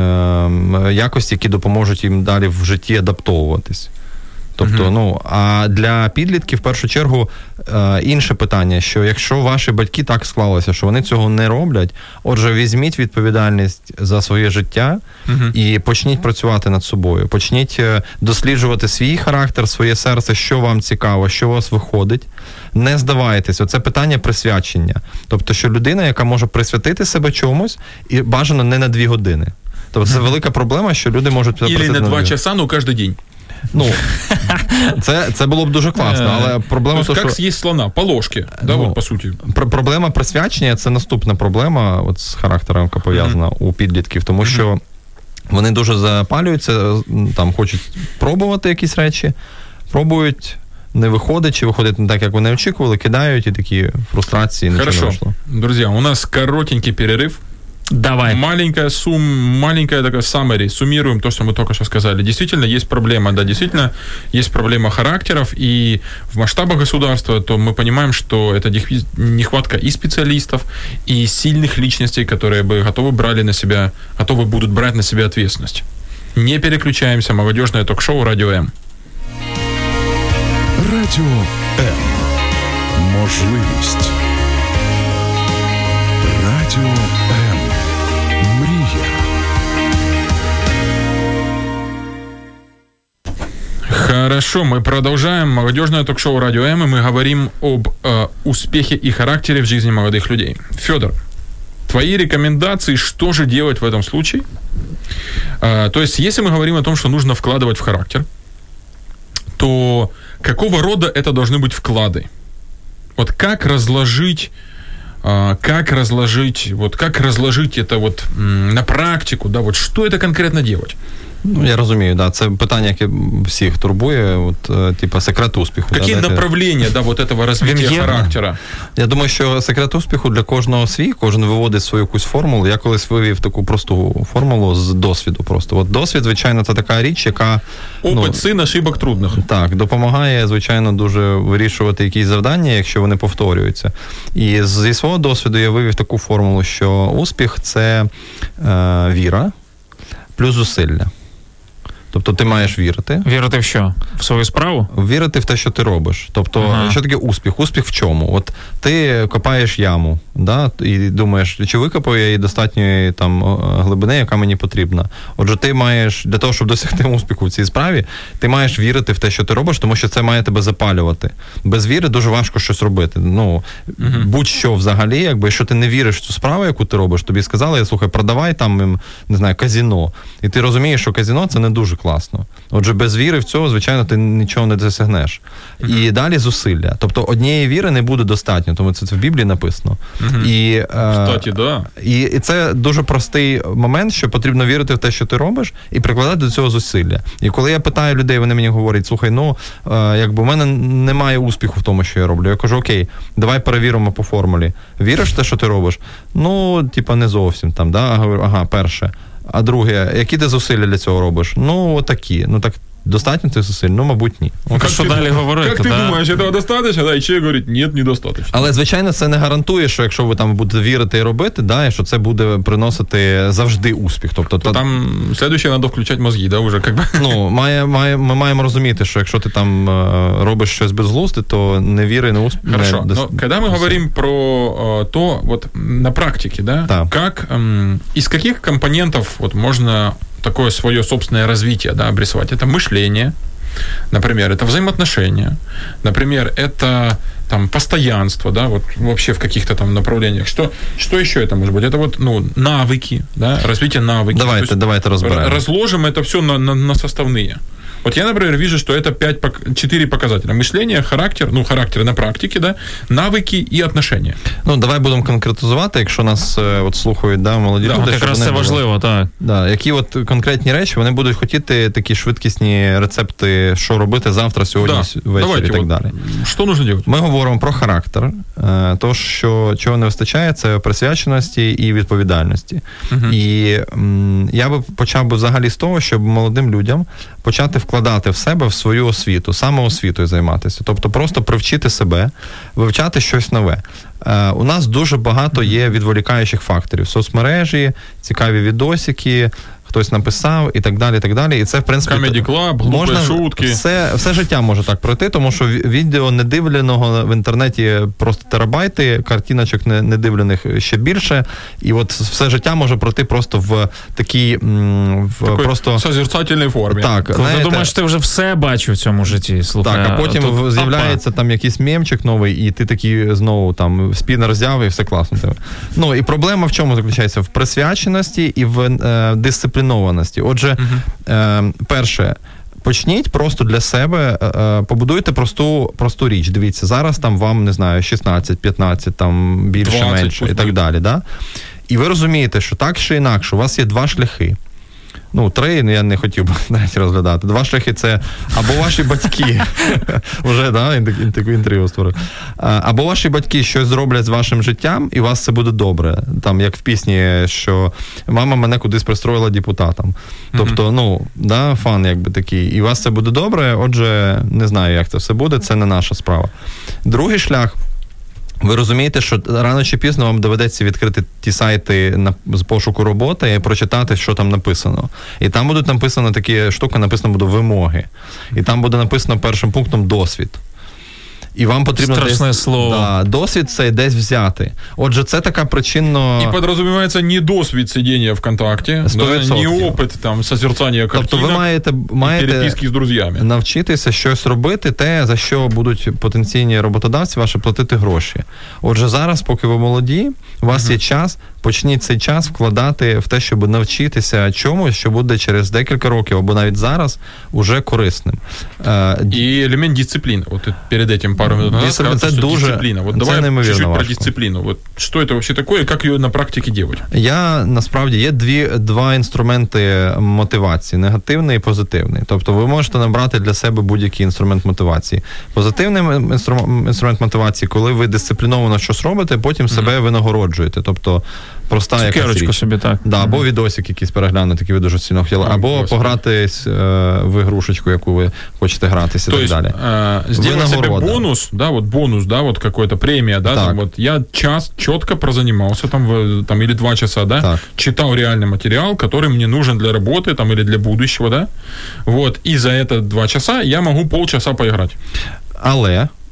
якості, які допоможуть їм далі в житті адаптовуватись. Тобто, uh-huh. ну, а для підлітків, в першу чергу, е, інше питання, що якщо ваші батьки так склалися, що вони цього не роблять, отже, візьміть відповідальність за своє життя uh-huh. і почніть працювати над собою. Почніть досліджувати свій характер, своє серце, що вам цікаво, що у вас виходить. Не здавайтесь. Оце питання присвячення. Тобто, що людина, яка може присвятити себе чомусь, і бажано не на дві години. Тобто, це uh-huh. велика проблема, що люди можуть... Ілі на два часа, ну, кожен день. Ну, це, це було б дуже класно, але проблема... Тобто, то, як що... з'їсть слона? По ложці, да, ну, от, по суті. Пр- проблема присвячення – це наступна проблема от, з характером, яка пов'язана mm-hmm. у підлітків, тому mm-hmm. що вони дуже запалюються, там, хочуть пробувати якісь речі, пробують, не виходить, чи виходить не так, як вони очікували, кидають, і такі фрустрації, нічого не вийшло. Хорошо, друзі, у нас коротенький перерыв. Давай. Маленькая сум, маленькая такая summary. Суммируем то, что мы только что сказали. Действительно есть проблема, да, действительно есть проблема характеров, и в масштабах государства, то мы понимаем, что это нехватка и специалистов, и сильных личностей, которые бы готовы брали на себя, готовы будут брать на себя ответственность. Не переключаемся. Молодежное ток-шоу «Радио М». Радіо М. Можливість. Радіо М. Мрія. Хорошо, мы продолжаем молодежное ток-шоу «Радио М», и мы говорим об э, успехе и характере в жизни молодых людей. Фёдор, твои рекомендации, что же делать в этом случае? Э, то есть, если мы говорим о том, что нужно вкладывать в характер, то какого рода это должны быть вклады? Вот как разложить, э, как разложить, вот как разложить это вот м, на практику, да, вот что это конкретно делать? Ну, я розумію, да, це питання, яке всіх турбує, от, типа, секрет успіху. Які да, направлення, да, вот этого розвиття характера? Я думаю, що секрет успіху для кожного свій, кожен виводить свою якусь формулу. Я колись вивів таку просту формулу з досвіду просто. От досвід, звичайно, це така річ, яка... Опит, ну, син ошибок трудних. Так, допомагає, звичайно, дуже вирішувати якісь завдання, якщо вони повторюються. І зі свого досвіду я вивів таку формулу, що успіх – це е, віра плюс зусилля. Тобто ти маєш вірити. Вірити в що? В свою справу? Вірити в те, що ти робиш. Тобто, ага. що таке успіх? Успіх в чому? От ти копаєш яму, да, і думаєш, чи викопаю я її достатньої там глибини, яка мені потрібна. Отже, ти маєш, для того, щоб досягти успіху в цій справі, ти маєш вірити в те, що ти робиш, тому що це має тебе запалювати. Без віри дуже важко щось робити. Ну, угу. будь-що взагалі, якби, якщо ти не віриш в цю справу, яку ти робиш, тобі сказали, слухай, продавай там, не знаю, казино. І ти розумієш, що казино – це не дуже класно. класно. Отже, без віри в цього, звичайно, ти нічого не досягнеш. Uh-huh. І далі зусилля. Тобто однієї віри не буде достатньо, тому це, це в Біблії написано. Uh-huh. І, Кстати, да. І, і це дуже простий момент, що потрібно вірити в те, що ти робиш, і прикладати до цього зусилля. І коли я питаю людей, вони мені говорять, слухай, ну, якби в мене немає успіху в тому, що я роблю. Я кажу, окей, давай перевіримо по формулі. Віриш в те, що ти робиш? Ну, типа, не зовсім там, да? А говорю, ага, перше. А друге, які ти зусилля для цього робиш? Ну, такі. Ну, так достатньо цих зусиль? Ну, мабуть, ні. Ну, як що ти, далі говорити, Як ти да? думаєш, цього достатньо? Да? І чоловік говорить, ні, недостатньо. Але, звичайно, це не гарантує, що якщо ви там будете вірити і робити, да, і що це буде приносити завжди успіх. Тобто, то та... там слідуюче треба включати мозги, да, вже, як би. Ну, має, має, ми маємо розуміти, що якщо ти там робиш щось безглузде, то не віри, не успіх. Хорошо, не... но когда мы говорим про uh, то, вот на практике, да, да. как, um, из каких компонентов вот можно такое свое собственное развитие, да, обрисовать? Это мышление, например, это взаимоотношения, например, это там постоянство, да, вот вообще в каких-то там направлениях. Что, что еще это может быть? Это вот, ну, навыки, да, развитие навыков. Давайте, давайте разбираем. Разложим это все на, на, на составные. Вот я, например, вижу, что это пять, четыре показателя. Мышление, характер, ну, характер на практике, да, навыки и отношения. Ну, давай будемо конкретизувати, якщо нас от слухають, да, молоді да, люди. Якраз це важливо, так. Да, які от конкретні речі, вони будуть хотіти такі швидкісні рецепти, що робити завтра, сьогодні, да. ввечері Давайте, і так от, далі. Що нужно робити? Ми говоримо про характер. То, що чого не вистачає, це присвяченості і відповідальності. Uh-huh. І м, я би почав би взагалі з того, щоб молодим людям почати вкладати в себе в свою освіту, самоосвітою займатися. Тобто просто привчити себе, вивчати щось нове. Е, у нас дуже багато є відволікаючих факторів. Соцмережі, цікаві відосики, хтось написав і так далі, і так далі. І це, в принципі, Comedy Club, глупі шутки. Все, все життя може так пройти, тому що відео недивленого в інтернеті просто терабайти, картиночок недивлених ще більше, і от все життя може пройти просто в такій в Такой просто созерцательній формі. Так, знаєте, ти думаєш, ти вже все бачив в цьому житті, слухай. Так, а потім тут, з'являється опа. Там якийсь мемчик новий, і ти такий знову там спінер взяв, і все класно. Ну, і проблема в чому заключається? В присвяченості і в е, дисциплінованості. Отже, uh-huh. е, перше, почніть просто для себе, е, побудуйте просту, просту річ. Дивіться, зараз там вам, не знаю, шістнадцять, п'ятнадцять, там більше, двадцять, менше і так далі. Да? І ви розумієте, що так чи інакше, у вас є два шляхи. Ну, три, я не хотів би навіть розглядати. Два шляхи – це або ваші батьки, вже, да, інтерв'ю створив, або ваші батьки щось зроблять з вашим життям, і у вас це буде добре. Там, як в пісні, що мама мене кудись пристроїла депутатом. Тобто, ну, да, фан якби такий. І у вас це буде добре, отже, не знаю, як це все буде, це не наша справа. Другий шлях – ви розумієте, що рано чи пізно вам доведеться відкрити ті сайти на, з пошуку роботи і прочитати, що там написано. І там будуть написано такі штуки, написано буде вимоги. І там буде написано першим пунктом досвід. І вам потрібно страшне десь, слово. Да, досвід цей десь взяти. Отже, це така причинно... І підрозумівається не досвід сидіння в контакті, да, не опит там созерцання картинок, тобто ви маєте, маєте переписки з друзями. Навчитися щось робити, те, за що будуть потенційні роботодавці ваші платити гроші. Отже, зараз, поки ви молоді, у вас uh-huh. є час, почніть цей час вкладати в те, щоб навчитися чомусь, що буде через декілька років, або навіть зараз, уже корисним. І елемент дисципліни. От перед цим пару минут назад сказали, це що дуже, дисципліна. Вот давай чуть-чуть важко. Про дисципліну. Вот що це вообще таке, і як її на практиці робити? Я, насправді, є дві, два інструменти мотивації, негативний і позитивний. Тобто ви можете набрати для себе будь-який інструмент мотивації. Позитивний інстру, інструмент мотивації, коли ви дисципліновано щось робите, потім mm-hmm. себе винагороджуєте. Тобто проста якась річ. Собі, так. Да, або відосик якийсь переглянути, який ви дуже сильно хотіли, або Господи. Погратись е, в ігрушечку, яку ви хочете гратися, і так далі. Э, сделать себе бонус, да, вот бонус, да, вот какой-то премия, да, там, вот я час четко прозанимался, там, в, там, или два часа, да, так. читал реальный материал, который мне нужен для работы, там, или для будущего, да, вот, и за это два часа я могу полчаса поиграть. Але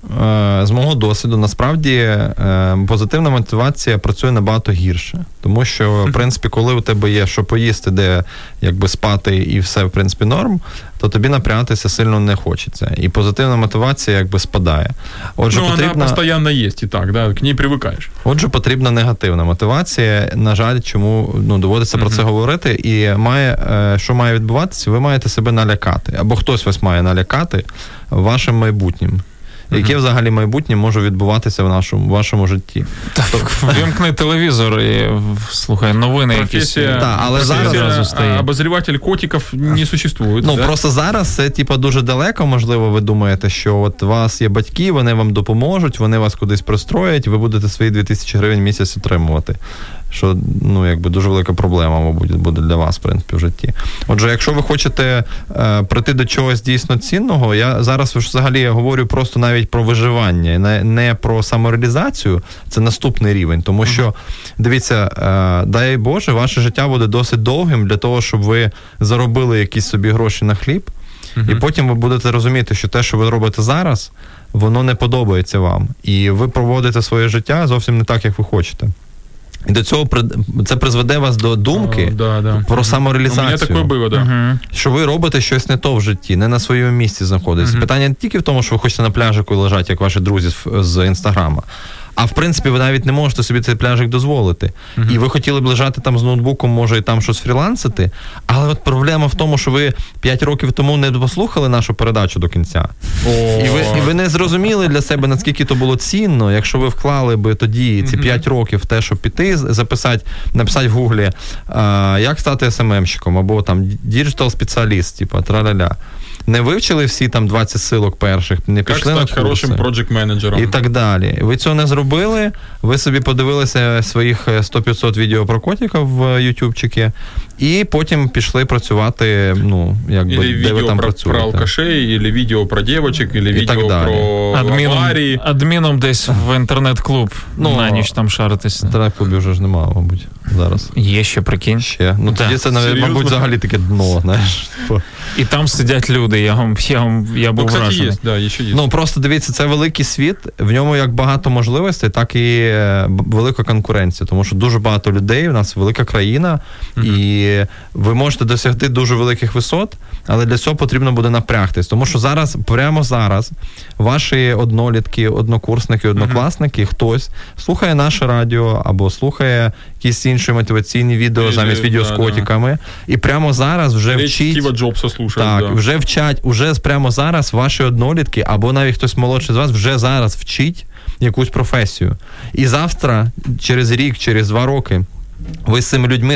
з мого досвіду, насправді позитивна мотивація працює набагато гірше. Тому що, в принципі, коли у тебе є що поїсти, де якби спати і все, в принципі, норм, то тобі напрягатися сильно не хочеться. І позитивна мотивація якби спадає. Отже, ну, потрібна... вона постійно є і так, да? К ній привикаєш. Отже, потрібна негативна мотивація. На жаль, чому ну, доводиться mm-hmm. про це говорити. І має, що має відбуватися? Ви маєте себе налякати. Або хтось вас має налякати вашим майбутнім. Яке взагалі майбутнє може відбуватися в нашому в вашому житті? Та, вимкни телевізор і слухай новини якісь. Так, але зараз обозріватель котиків не существує. Ну, да? просто зараз це типа дуже далеко, можливо, ви думаєте, що от у вас є батьки, вони вам допоможуть, вони вас кудись пристроять, ви будете свої дві тисячі гривень в місяць отримувати. Що, ну, якби дуже велика проблема, мабуть, буде для вас, в принципі, в житті. Отже, якщо ви хочете е, прийти до чогось дійсно цінного, я зараз взагалі говорю просто навіть про виживання, не, не про самореалізацію, це наступний рівень. Тому що, дивіться, е, дай Боже, ваше життя буде досить довгим для того, щоб ви заробили якісь собі гроші на хліб, uh-huh. і потім ви будете розуміти, що те, що ви робите зараз, воно не подобається вам. І ви проводите своє життя зовсім не так, як ви хочете. І до цього це призведе вас до думки О, да, да. про самореалізацію. У мене таке було, да. Uh-huh. Що ви робите щось не то в житті, не на своєму місці знаходитесь. Uh-huh. Питання не тільки в тому, що ви хочете на пляжику лежати, як ваші друзі з Інстаграма. А в принципі, ви навіть не можете собі цей пляжик дозволити. Uh-huh. І ви хотіли б лежати там з ноутбуком, може, і там щось фрілансити. Але от проблема в тому, що ви п'ять років тому не послухали нашу передачу до кінця. Oh. І ви, і ви не зрозуміли для себе, наскільки то було цінно, якщо ви вклали би тоді ці п'ять uh-huh. років в те, щоб піти, записати, написати в Гуглі, а, як стати ес ем ем-щиком, або там діджитал-спеціаліст, типу, тра-ля-ля. Не вивчили всі там двадцять силок перших, не пішли на курси. Як стати хорошим проджект-менеджером. І так далі. Ви цього не зробили, ви собі подивилися своїх сто-п'ятсот відео про котиків в ютубчики, і потім пішли працювати, ну, якби, или де ви там про, працюєте. Про алкашей, или відео про дівчинок, или відео про адміном, аварії. Адміном десь в інтернет-клуб ну, на ніч там шаритись. Інтернет-клубів вже ж немає, мабуть, зараз. Є ще, прикинь. Ще. Ну, да. тоді це, навіть, мабуть, взагалі таке дно, знаєш. І там сидять люди, я, вам, я, вам, я був ну, вражений. Є, да, ще є. Ну, просто дивіться, це великий світ, в ньому як багато можливостей, так і велика конкуренція, тому що дуже багато людей, у нас велика країна, mm-hmm. і ви можете досягти дуже великих висот, але для цього потрібно буде напрягтись, тому що зараз, прямо зараз, ваші однолітки, однокурсники, однокласники, mm-hmm. хтось слухає наше радіо або слухає якісь інші мотиваційні відео Или, замість відео да, з котиками, да. І прямо зараз вже Речь вчить... Стіва Джобса слушають, так, да. вже вчать, уже прямо зараз ваші однолітки, або навіть хтось молодший з вас, вже зараз вчить якусь професію. І завтра, через рік, через два роки, ви з цими людьми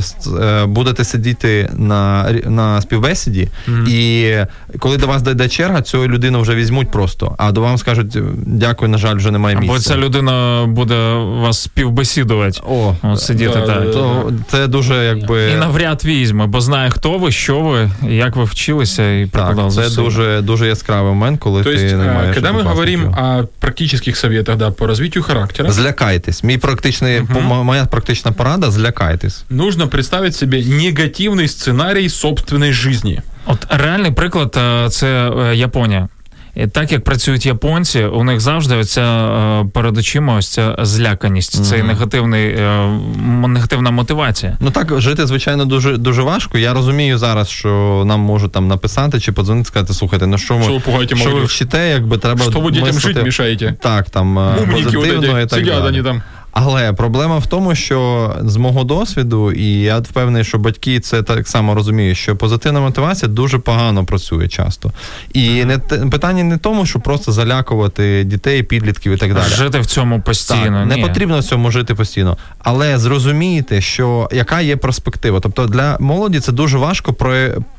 будете сидіти на, на співбесіді, mm-hmm. і коли до вас дійде черга, цю людину вже візьмуть просто, а до вам скажуть, дякую, на жаль, вже немає місця. Або ця людина буде вас співбесідувати. О, От, сидіти да, так. То, це дуже, якби... І навряд візьме, бо знає, хто ви, що ви, як ви вчилися і прикладали зусилля. Це дуже, дуже яскравий момент, коли То ти есть, не маєш... Когда мы говорим о практических советах, да, по развитию характера... Злякайтесь. Мій практичний, uh-huh. Моя практична порада — злякайтесь. Нужно представить себе негативний сценарій собственної житті. От реальний приклад – це Японія. І так як працюють японці, у них завжди оця перед очима ось ця зляканість, mm-hmm. це негативний, негативна мотивація. Ну так, жити, звичайно, дуже, дуже важко. Я розумію зараз, що нам можуть там написати чи подзвонити, сказати, слухайте, ну що, ми, що, що ви вчите, якби треба... Що ви дітям жити мішаєте? Так, там, Умники позитивно і так сидять, далі. вони там... Але проблема в тому, що з мого досвіду, і я впевнений, що батьки це так само розуміють, що позитивна мотивація дуже погано працює часто. І не, питання не в тому, що просто залякувати дітей, підлітків і так далі. Жити в цьому постійно. Так, ні. Не потрібно в цьому жити постійно. Але зрозумійте, що яка є перспектива. Тобто для молоді це дуже важко про,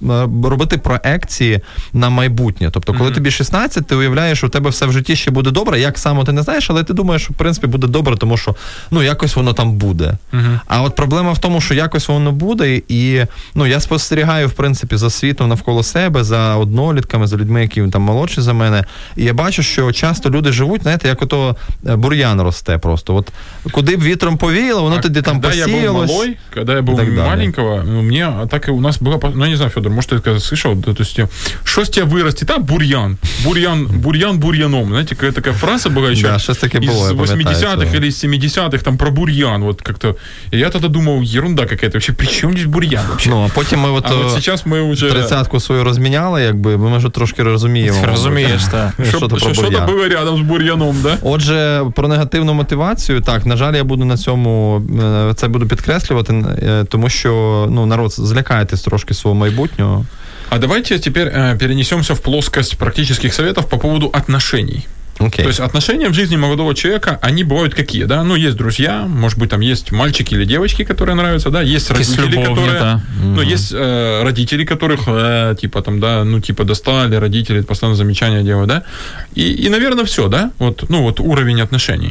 робити проекції на майбутнє. Тобто, коли mm-hmm. тобі шістнадцять, ти уявляєш, що у тебе все в житті ще буде добре. Як саме ти не знаєш, але ти думаєш, що в принципі буде добре, тому що ну, якось воно там буде. Uh-huh. А от проблема в тому, що якось воно буде, і, ну, я спостерігаю, в принципі, за світом навколо себе, за однолітками, за людьми, які там молодші за мене, і я бачу, що часто люди живуть, знаєте, як ото бур'ян росте просто. От куди б вітром повіяло, воно а тоді там посіялось. Когда я был малой, когда я был маленького, мне так и у нас было, ну, я не знаю, Федор, может, ты когда слышал, то есть, что с тебя вырастет, там бурьян, бурьян, бурьян бурьяном, знаете, какая такая фраза была еще да, из восьмидесятых или из семидесятых, там, про бурьян, вот как-то, и я тогда думал, ерунда какая-то, вообще, при чем здесь бурьян вообще? Ну, а потім ми от, а от сейчас ми вже... тридцятку свою розміняли, якби, ми вже трошки розуміємо. Розумієш, так. Що то було рядом з бур'яном, да? Отже, про негативну мотивацію, так, на жаль, я буду на цьому, це буду підкреслювати, тому що, ну, народ, злякаєтесь трошки свого майбутнього. А давайте теперь э, перенесемся в плоскость практических советов по поводу отношений. Okay. То есть отношения в жизни молодого человека, они бывают какие, да? Ну, есть друзья, может быть, там есть мальчики или девочки, которые нравятся, да? Есть родители, любовь, которые... Да. Ну, mm-hmm. есть э, родители, которых, э, типа, там, да, ну, типа, достали, родители постоянно замечания делают, да? И, и наверное, все, да? Вот, ну, вот уровень отношений.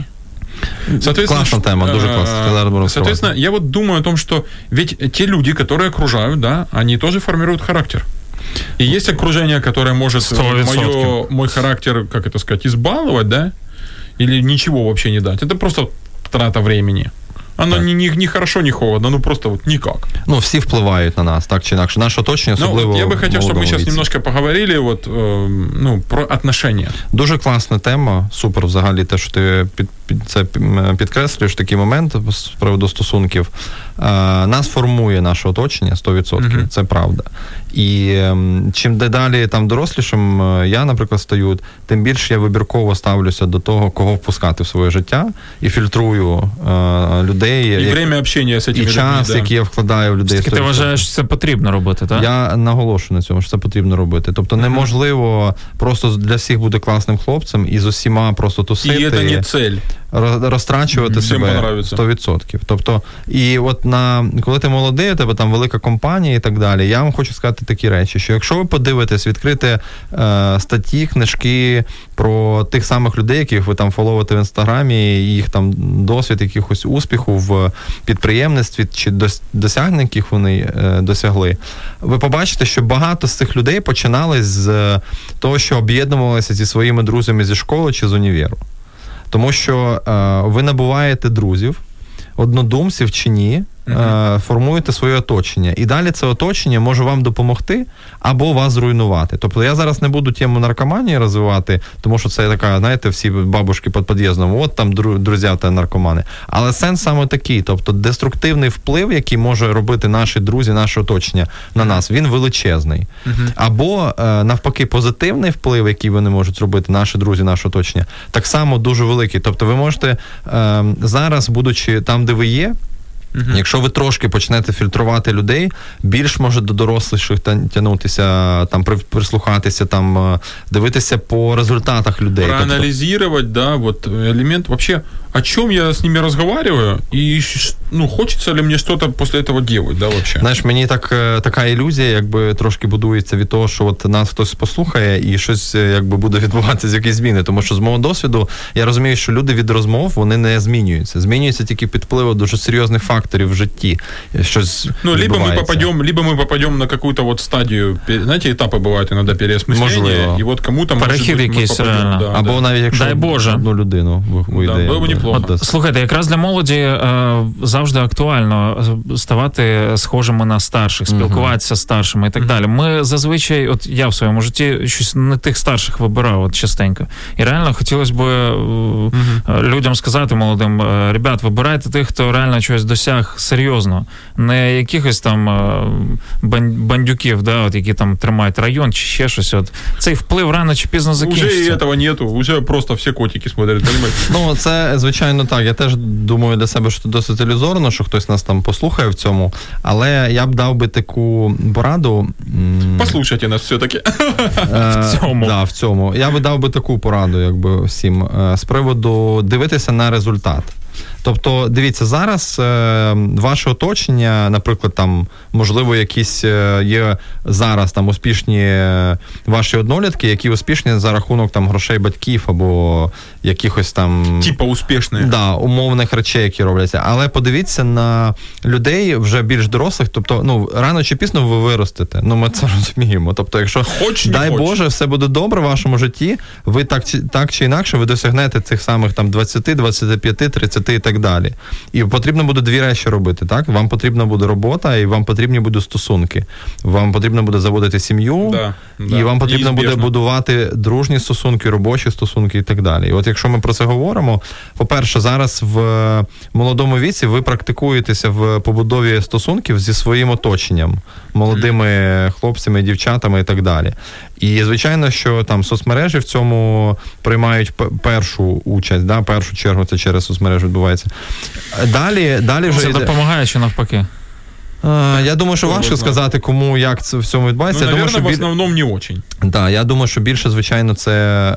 Классная тема, дуже классная. Соответственно, я вот думаю о том, что ведь те люди, которые окружают, да, они тоже формируют характер. И есть окружение, которое может моё, мой характер, как это сказать, избаловать, да, или ничего вообще не дать. Это просто трата времени. Оно не, не, не хорошо, не холодно, ну просто вот никак. Ну, всі впливають на нас, так чи інакше. Наше оточення, особливо. Ну, я би хотів, щоб ми зараз немножко поговорили от, е, ну, про отношения. Дуже класна тема, супер взагалі те, що ти під, під, це підкреслюєш, такий момент з приводу стосунків. Е, нас формує наше оточення сто відсотків, uh-huh. це правда. І е, чим дедалі там дорослішим я, наприклад, стаю, тим більше я вибірково ставлюся до того, кого впускати в своє життя, і фільтрую е, людей. І як, время общення з цими людьми. І час, да. який я вкладаю в людей. Таки ти вважаєш, що це потрібно робити, так? Я наголошую на цьому, що це потрібно робити. Тобто неможливо просто для всіх бути класним хлопцем і з усіма просто тусити. І це не цель. Розтрачувати Всім себе понравиться. сто відсотків. Тобто, і от на, коли ти молодий, у тебе там велика компанія і так далі, я вам хочу сказати такі речі, що якщо ви подивитесь, відкрите е, статті, книжки про тих самих людей, яких ви там фоловите в Інстаграмі, їх там досвід якихось успіху в підприємництві чи досягнень, яких вони е, досягли, ви побачите, що багато з цих людей починали з того, що об'єднувалися зі своїми друзями зі школи чи з універу. Тому що е, ви набуваєте друзів, однодумців чи ні, uh-huh. е, формуєте своє оточення. І далі це оточення може вам допомогти або вас зруйнувати. Тобто я зараз не буду тему наркоманії розвивати, тому що це така, знаєте, всі бабушки під під'їздом, от там друзі та наркомани. Але сенс саме такий, тобто деструктивний вплив, який може робити наші друзі, наше оточення на нас, він величезний. Uh-huh. Або е, навпаки позитивний вплив, який вони можуть зробити, наші друзі, наше оточення, так само дуже великий. Тобто ви можете е, зараз, будучи там, де ви є, Uh-huh. якщо ви трошки почнете фільтрувати людей, більш може до доросліших тягнутися, там прислухатися, там дивитися по результатах людей. Проанализировать, да, вот элемент. Вообще, о чем я с ними разговариваю, и, ну, хочется ли мне что-то после этого делать, да, вообще? Знаєш, мені так, така ілюзія, якби трошки будується від того, що от нас хтось послухає і щось, якби, буде відбуватися, якісь зміни. Тому що з мого досвіду я розумію, що люди від розмов, вони не змінюються. Змінюються тільки під впливом дуже серйозних факторів в житті. Щось ну, либо мы попадем, либо мы попадем на какую-то вот стадию, знаете, этапы бывают иногда переосмысления, и вот кому-то перехід якийсь, реально. Да, або да. навіть якщо дай Боже. одну людину вийде. Да, було б неплохо. От, слухайте, якраз для молоді е, завжди актуально ставати схожими на старших, спілкуватися uh-huh. з старшими і так uh-huh. далі. Ми зазвичай, от я в своєму житті щось не тих старших вибирав от частенько. І реально хотілося б uh-huh. людям сказати молодим, ребят, вибирайте тих, хто реально чогось досяг серйозно. Не якихось там бандюків, да, от, які там тримають район чи ще щось. От. Цей вплив рано чи пізно закінчиться. Уже і цього нету, уже просто всі котики смотрять. Ну, це, звичайно, так. Я теж думаю для себе, що це досить ілюзорно, що хтось нас там послухає в цьому, але я б дав би таку пораду. Послухайте нас все-таки. В цьому. Да, в цьому. Я би дав би таку пораду, якби всім, з приводу дивитися на результат. Тобто, дивіться, зараз е, ваше оточення, наприклад, там, можливо, якісь е, є зараз там успішні е, ваші однолітки, які успішні за рахунок там грошей батьків або якихось там... Типа успішні. Да, умовних речей, які робляться. Але подивіться на людей вже більш дорослих, тобто, ну, рано чи пізно ви виростете. Ну, ми це розуміємо. Тобто, якщо, хоч, дай хоч. Боже, все буде добре в вашому житті, ви так, так чи інакше, ви досягнете цих самих там двадцять, двадцять п'ять, тридцять і так далі. І потрібно буде дві речі робити, так? Вам потрібна буде робота, і вам потрібні будуть стосунки. Вам потрібно буде заводити сім'ю, да, і да, вам потрібно неізбіжно. буде будувати дружні стосунки, робочі стосунки і так далі. І от якщо ми про це говоримо, по-перше, зараз в молодому віці ви практикуєтеся в побудові стосунків зі своїм оточенням, молодими хлопцями, дівчатами і так далі. І, звичайно, що там соцмережі в цьому приймають першу участь, да, першу чергу це через соцмережі відбувається. Далі, далі вже... Це йде... допомагає чи навпаки? Я думаю, що важко сказати, кому, як це в цьому відбувається. Ну, я думаю, наверное, що в основному не очень. Так, я думаю, що більше, звичайно, це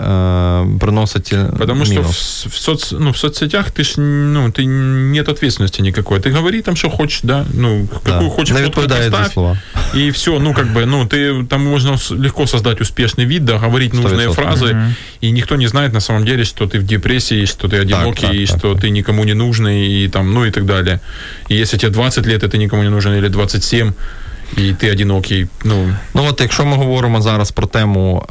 е, приносить Потому мінус. что в, в, соц, ну, в соцсетях ты ж, ну, ты нет ответственности никакой. Ты говори там, что хочешь, да, ну, какую да. хочешь не фотку поставь, и все, ну, как бы, ну, ты, там можно легко создать успешный вид, да, говорить нужные фразы, mm-hmm. и никто не знает на самом деле, что ты в депрессии, что ты одинокий, так, так, и так, что так. ты никому не нужный, и там, ну, и так далее. И если тебе двадцать лет, и ты никому не нужен, или двадцять сім, і ти одинокий, ну... Ну, от якщо ми говоримо зараз про тему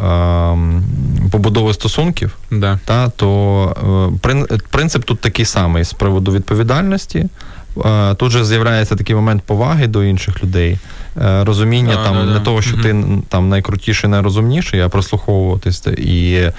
е, побудови стосунків, да. та, то е, принцип тут такий самий з приводу відповідальності. Е, тут же з'являється такий момент поваги до інших людей, е, розуміння да, там да, не да. того, що угу. ти там найкрутіший, найрозумніший, а прослуховуватись і е,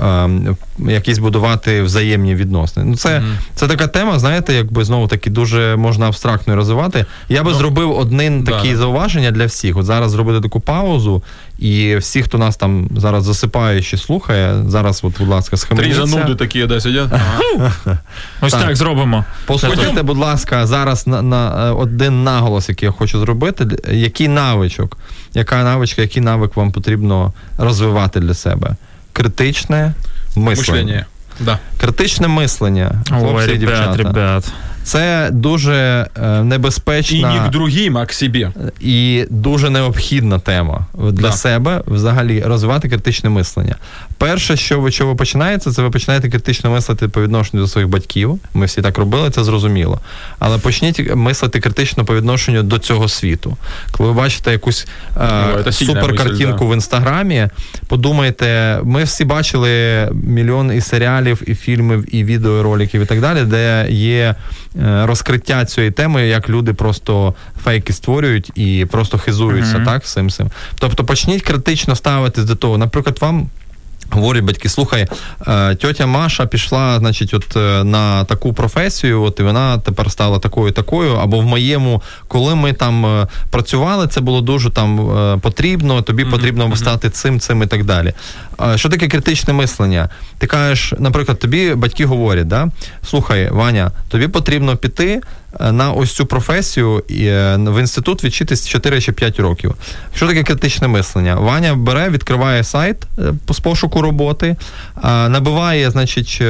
якісь будувати взаємні відносини. Ну, це, угу. це така тема, знаєте, якби знову-таки дуже можна абстрактно розвивати. Я би ну, зробив одне таке да. зауваження для всіх. От зараз зробити таку паузу, і всі, хто нас там зараз засипає чи слухає, зараз, от, будь ласка, схаменіться. Три зануди такі, да, сидять. Ага. Ось так, так зробимо. Послухайте, будь ласка, зараз на, на один наголос, який я хочу зробити. Який навичок, яка навичка, який навик вам потрібно розвивати для себе? Критичне мислення. Мишлення. Да. Критичне мислення. Хлопці і дівчата. Ребят. Це дуже е, небезпечна... І не к другим, а к собі. І дуже необхідна тема для да. себе взагалі розвивати критичне мислення. Перше, що ви, що ви починаєте, це ви починаєте критично мислити по відношенню до своїх батьків. Ми всі так робили, це зрозуміло. Але почніть мислити критично по відношенню до цього світу. Коли ви бачите якусь е, суперкартинку да. в Інстаграмі, подумайте, ми всі бачили мільйон і серіалів, і фільмів, і відеороликів, і так далі, де є розкриття цієї теми, як люди просто фейки створюють і просто хизуються, uh-huh. так, цим цим. Тобто почніть критично ставитись до того. Наприклад, вам говорять батьки, слухай, тьотя Маша пішла, значить, от на таку професію, от і вона тепер стала такою-такою, або в моєму, коли ми там працювали, це було дуже там потрібно, тобі mm-hmm. потрібно стати цим, цим і так далі. Що таке критичне мислення? Ти кажеш, наприклад, тобі батьки говорять, да? Слухай, Ваня, тобі потрібно піти на ось цю професію в інститут вчитись чотири чи п'ять років. Що таке критичне мислення? Ваня бере, відкриває сайт з пошуку роботи, набиває, значить,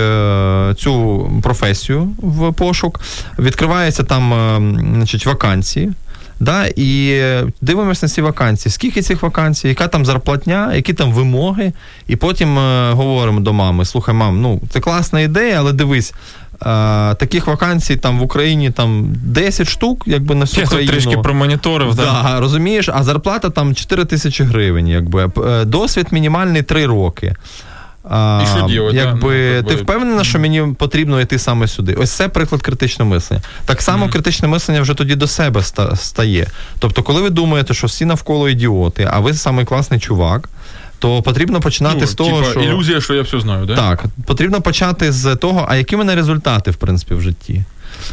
цю професію в пошук, відкривається там, значить, вакансії, да, і дивимося на ці вакансії. Скільки цих вакансій, яка там зарплатня, які там вимоги, і потім говоримо до мами, слухай, мам, ну, це класна ідея, але дивись, А, таких вакансій там в Україні там десять штук, якби на всю я країну. Я трішки промоніторив, да, да. Розумієш, а зарплата там чотири тисячі гривень, якби. Досвід мінімальний три роки. А, і що діло, якби, да? Ти впевнена, що мені потрібно йти саме сюди? Ось це приклад критичного мислення. Так само mm. критичне мислення вже тоді до себе стає. Тобто, коли ви думаєте, що всі навколо ідіоти, а ви самий класний чувак, то потрібно починати ну, з того, типа, що... ілюзія, що я все знаю, да? Так, потрібно почати з того, а які в мене результати, в принципі, в житті.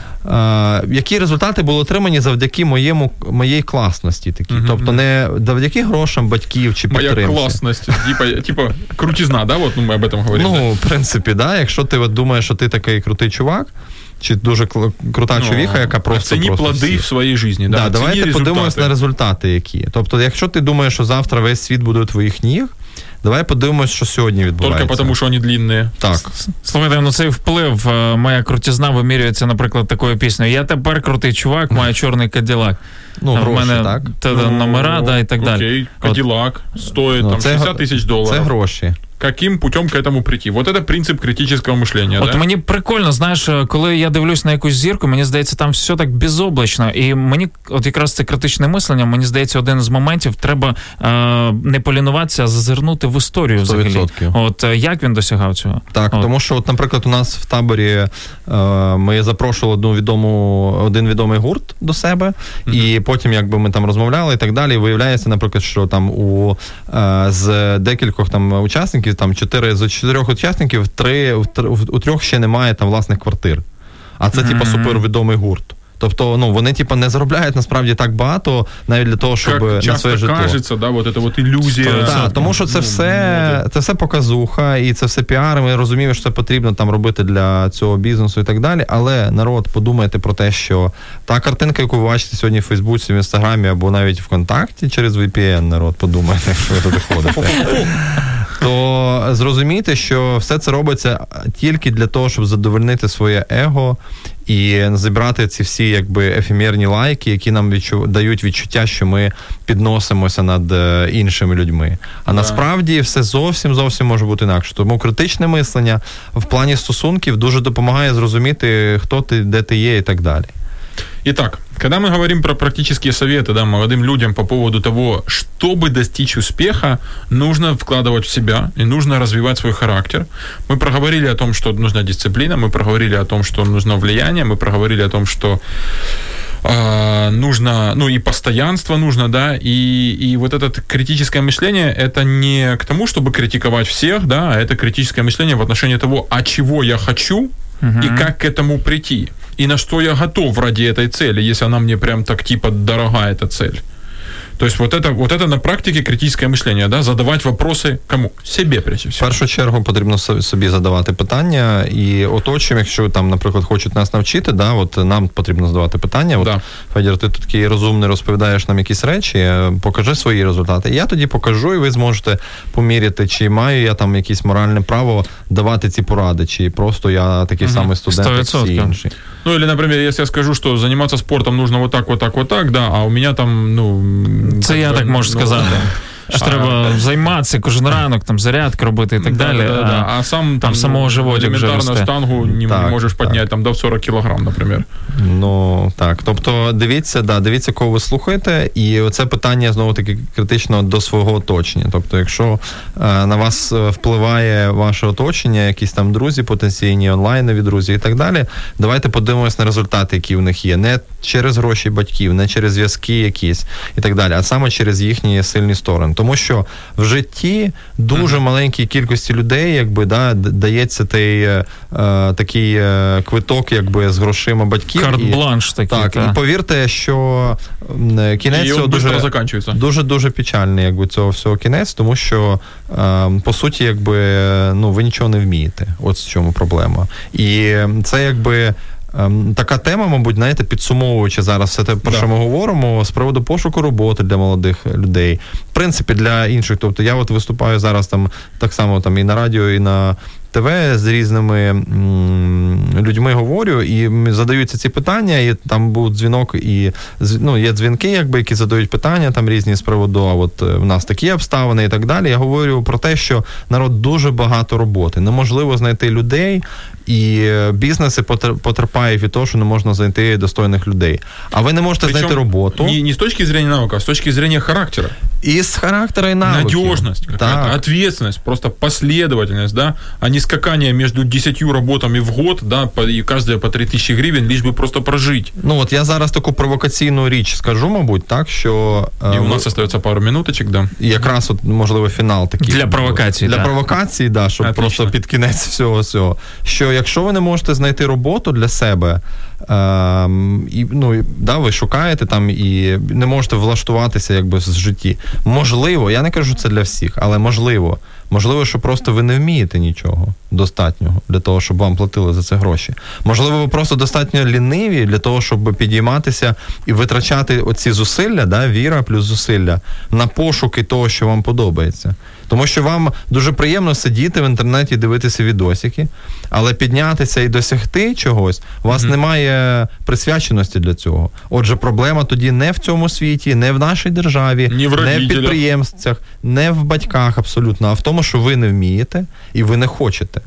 Е, які результати були отримані завдяки моєму, моєї класності такі. Uh-huh. Тобто не завдяки грошам батьків чи підтримці. Моя класність, типа, типа крутизна, да? Вот, ну, ми об этом говоримо. Ну, в принципі, да, якщо ти от думаєш, що ти такий крутий чувак, чи дуже крута ну, човіха, яка просто... Оціні просто плоди всі. в своїй житті. Да, да, давайте подивимось на результати які. Тобто, якщо ти думаєш, що завтра весь світ буде у твоїх ніг, Давай подивимось, що сьогодні відбувається. Тільки тому, що вони длинні. Так. Слухайте, ну цей вплив, моя крутизна вимірюється, наприклад, такою піснею. Я тепер крутий чувак, маю чорний Каділак. Ну, в гроші, мене так? Та, ну, номера, да, і так далі. Окей, Каділак стоїть ну, там це, шістдесят тисяч доларів. Це гроші. Каким путем к этому прийти? Вот это принцип критического мышления, От да? мені прикольно, знаєш, коли я дивлюсь на якусь зірку, мені здається, там все так безоблачно. І мені, от якраз це критичне мислення, мені здається, один з моментів, треба е, не полінуватися, а зазирнути в історію взагалі. сто відсотків. От як він досягав цього? Так, от. Тому що, от, наприклад, у нас в таборі е, ми запрошували одну відому, один відомий гурт до себе, mm-hmm. і потім, якби ми там розмовляли і так далі, і виявляється, наприклад, що там у е, з декількох там учасників, там чотири з чотирьох учасників, три у, у трьох ще немає там власних квартир. А це, mm-hmm. типа, супервідомий гурт. Тобто, ну, вони, типу, не заробляють, насправді, так багато, навіть для того, щоб Как на своє житло. кажеться, да, вот это вот ілюзія. Так, тому що це все, це все показуха, і це все піар, і ми розуміємо, що це потрібно там робити для цього бізнесу і так далі, але, народ, подумайте про те, що та картинка, яку ви бачите сьогодні в Фейсбуці, в Інстаграмі, або навіть ВКонтакті через ві пі ен, народ, подумайте, якщо ви туди ходите, то зрозумійте, що все це робиться тільки для того, щоб задовольнити своє его і зібрати ці всі, якби, ефемерні лайки, які нам відчу... дають відчуття, що ми підносимося над е, іншими людьми. А да. насправді все зовсім-зовсім може бути інакше. Тому критичне мислення в плані стосунків дуже допомагає зрозуміти, хто ти, де ти є і так далі. Итак, когда мы говорим про практические советы, да, молодым людям по поводу того, чтобы достичь успеха, нужно вкладывать в себя и нужно развивать свой характер. Мы проговорили о том, что нужна дисциплина, мы проговорили о том, что нужно влияние, мы проговорили о том, что э, нужно, ну и постоянство нужно, да, и, и вот это критическое мышление, это не к тому, чтобы критиковать всех, да, а это критическое мышление в отношении того, а чего я хочу, Uh-huh. и как к этому прийти, и на что я готов ради этой цели, если она мне прям так типа дорога, эта цель. То есть вот это, вот это на практике критическое мышление, да, задавать вопросы кому? Себе, прежде всего. В першу чергу потрібно собі задавати питання і оточуємо, якщо там, наприклад, хочуть нас навчити, да, от нам потрібно задавати питання. От, да. Федір, ти тут такий розумний, розповідаєш нам якісь речі, покажи свої результати. Я тоді покажу, і ви зможете поміряти, чи маю я там якесь моральне право давати ці поради, чи просто я такий угу. самий студент, як всі інші. Ну, или, например, если я скажу, что заниматься спортом нужно вот так, вот так, вот так, да, а у меня там, ну... Це так, я так можу ну, сказати. Що а, треба а, займатися кожен ранок, там зарядки робити і так да, далі. Да, да, да. А сам там самого животик вже росте. Елементарно штангу не так, можеш підняти там до сорок кілограм, наприклад. Ну, так. Тобто, дивіться, да, дивіться, кого ви слухаєте, і це питання, знову-таки, критично до свого оточення. Тобто, якщо е, на вас впливає ваше оточення, якісь там друзі потенційні, онлайнові друзі і так далі, давайте подивимось на результати, які в них є. Не через гроші батьків, не через зв'язки якісь і так далі, а саме через їхні сильні сторони. Тому що в житті дуже mm-hmm. маленькій кількості людей, якби, да, дається той, е, такий е, квиток, якби, з грошима батьків. Карт-бланш такий. Так, та. І повірте, що кінець цього дуже, дуже, дуже печальний, якби, цього всього кінець, тому що, е, по суті, якби, ну, ви нічого не вмієте. От в чому проблема. І це, якби, така тема, мабуть, знаєте, підсумовуючи зараз все те, про да. що ми говоримо, з приводу пошуку роботи для молодих людей. В принципі, для інших. Тобто я от виступаю зараз там так само там і на радіо, і на ТВ з різними м, людьми говорю, і задаються ці питання, і там був дзвінок, і ну, є дзвінки, якби, які задають питання там різні з приводу, а от в нас такі обставини і так далі. Я говорю про те, що народ дуже багато роботи. Неможливо знайти людей, і бізнеси потерпають від того, що не можна знайти достойних людей. А ви не можете Причем знайти роботу. Не, не з точки зрения науки, а з точки зрения характера. І з характера і навиків. Надежность, какая-то ответственность, просто последовательность, да, а не скакание между десятью работами в год, да, и каждая по три тисячі гривень, лишь би просто прожить. Ну от я зараз таку провокаційну річ скажу, мабуть, так, що... І е, у нас залишається пару минуточок, да. Якраз, от, можливо, фінал такий. Для провокації, Для да. провокації, да, щоб Отлично. Просто під кінець всього-всього. Що якщо ви не можете знайти роботу для себе, е, і, ну, да, ви шукаєте там і не можете влаштуватися якби в житті, можливо, я не кажу це для всіх, але можливо, Можливо, що просто ви не вмієте нічого достатнього для того, щоб вам платили за це гроші. Можливо, ви просто достатньо ліниві для того, щоб підійматися і витрачати оці зусилля, да, віра плюс зусилля, на пошуки того, що вам подобається. Тому що вам дуже приємно сидіти в інтернеті і дивитися відосики, але піднятися і досягти чогось, у вас mm-hmm. немає присвяченості для цього. Отже, проблема тоді не в цьому світі, не в нашій державі, не в, не в підприємствах, не в батьках абсолютно, а в тому, що ви не вмієте і ви не хочете.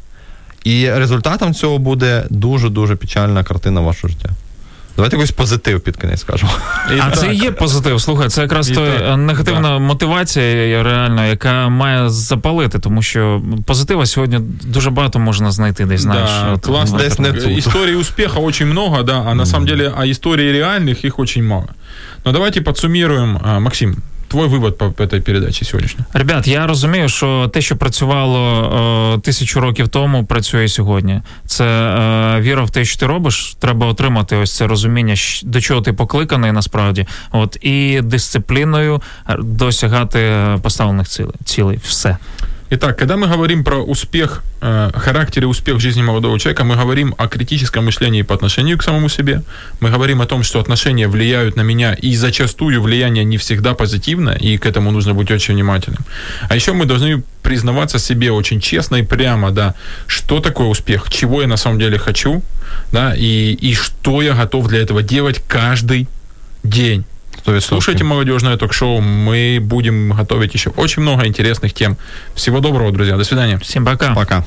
І результатом цього буде дуже-дуже печальна картина вашого життя. Давайте якийсь позитив під кінець скажемо. І а так. Це і є позитив, слухай, це якраз та негативна так. мотивація реально, яка має запалити, тому що позитива сьогодні дуже багато можна знайти десь, знаєш. Да, от, классно. Десь не тут. Историй успеха очень много, да, а на самом деле, а историй реальных их очень мало. Но давайте подсуммируем. Максим, твой вивод по этой передачі сьогоднішній. Ребят, я розумію, що те, що працювало е, тисячу років тому, працює сьогодні. Це е, віра в те, що ти робиш, треба отримати ось це розуміння, до чого ти покликаний насправді, от, і дисципліною досягати поставлених цілей. цілей. Все. Итак, когда мы говорим про успех, э, характер и успех в жизни молодого человека, мы говорим о критическом мышлении по отношению к самому себе. Мы говорим о том, что отношения влияют на меня, и зачастую влияние не всегда позитивно, и к этому нужно быть очень внимательным. А еще мы должны признаваться себе очень честно и прямо, да, что такое успех, чего я на самом деле хочу, да, и, и что я готов для этого делать каждый день. Слушайте молодежное ток-шоу, мы будем готовить еще очень много интересных тем. Всего доброго, друзья, до свидания. Всем пока. Пока.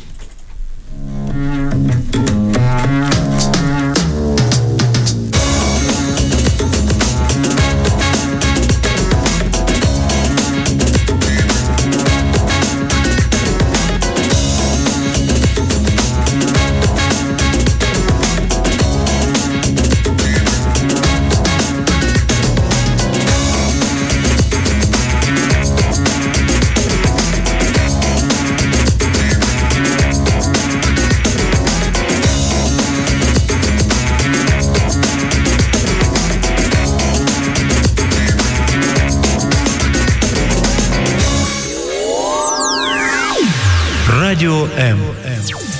Радіо М.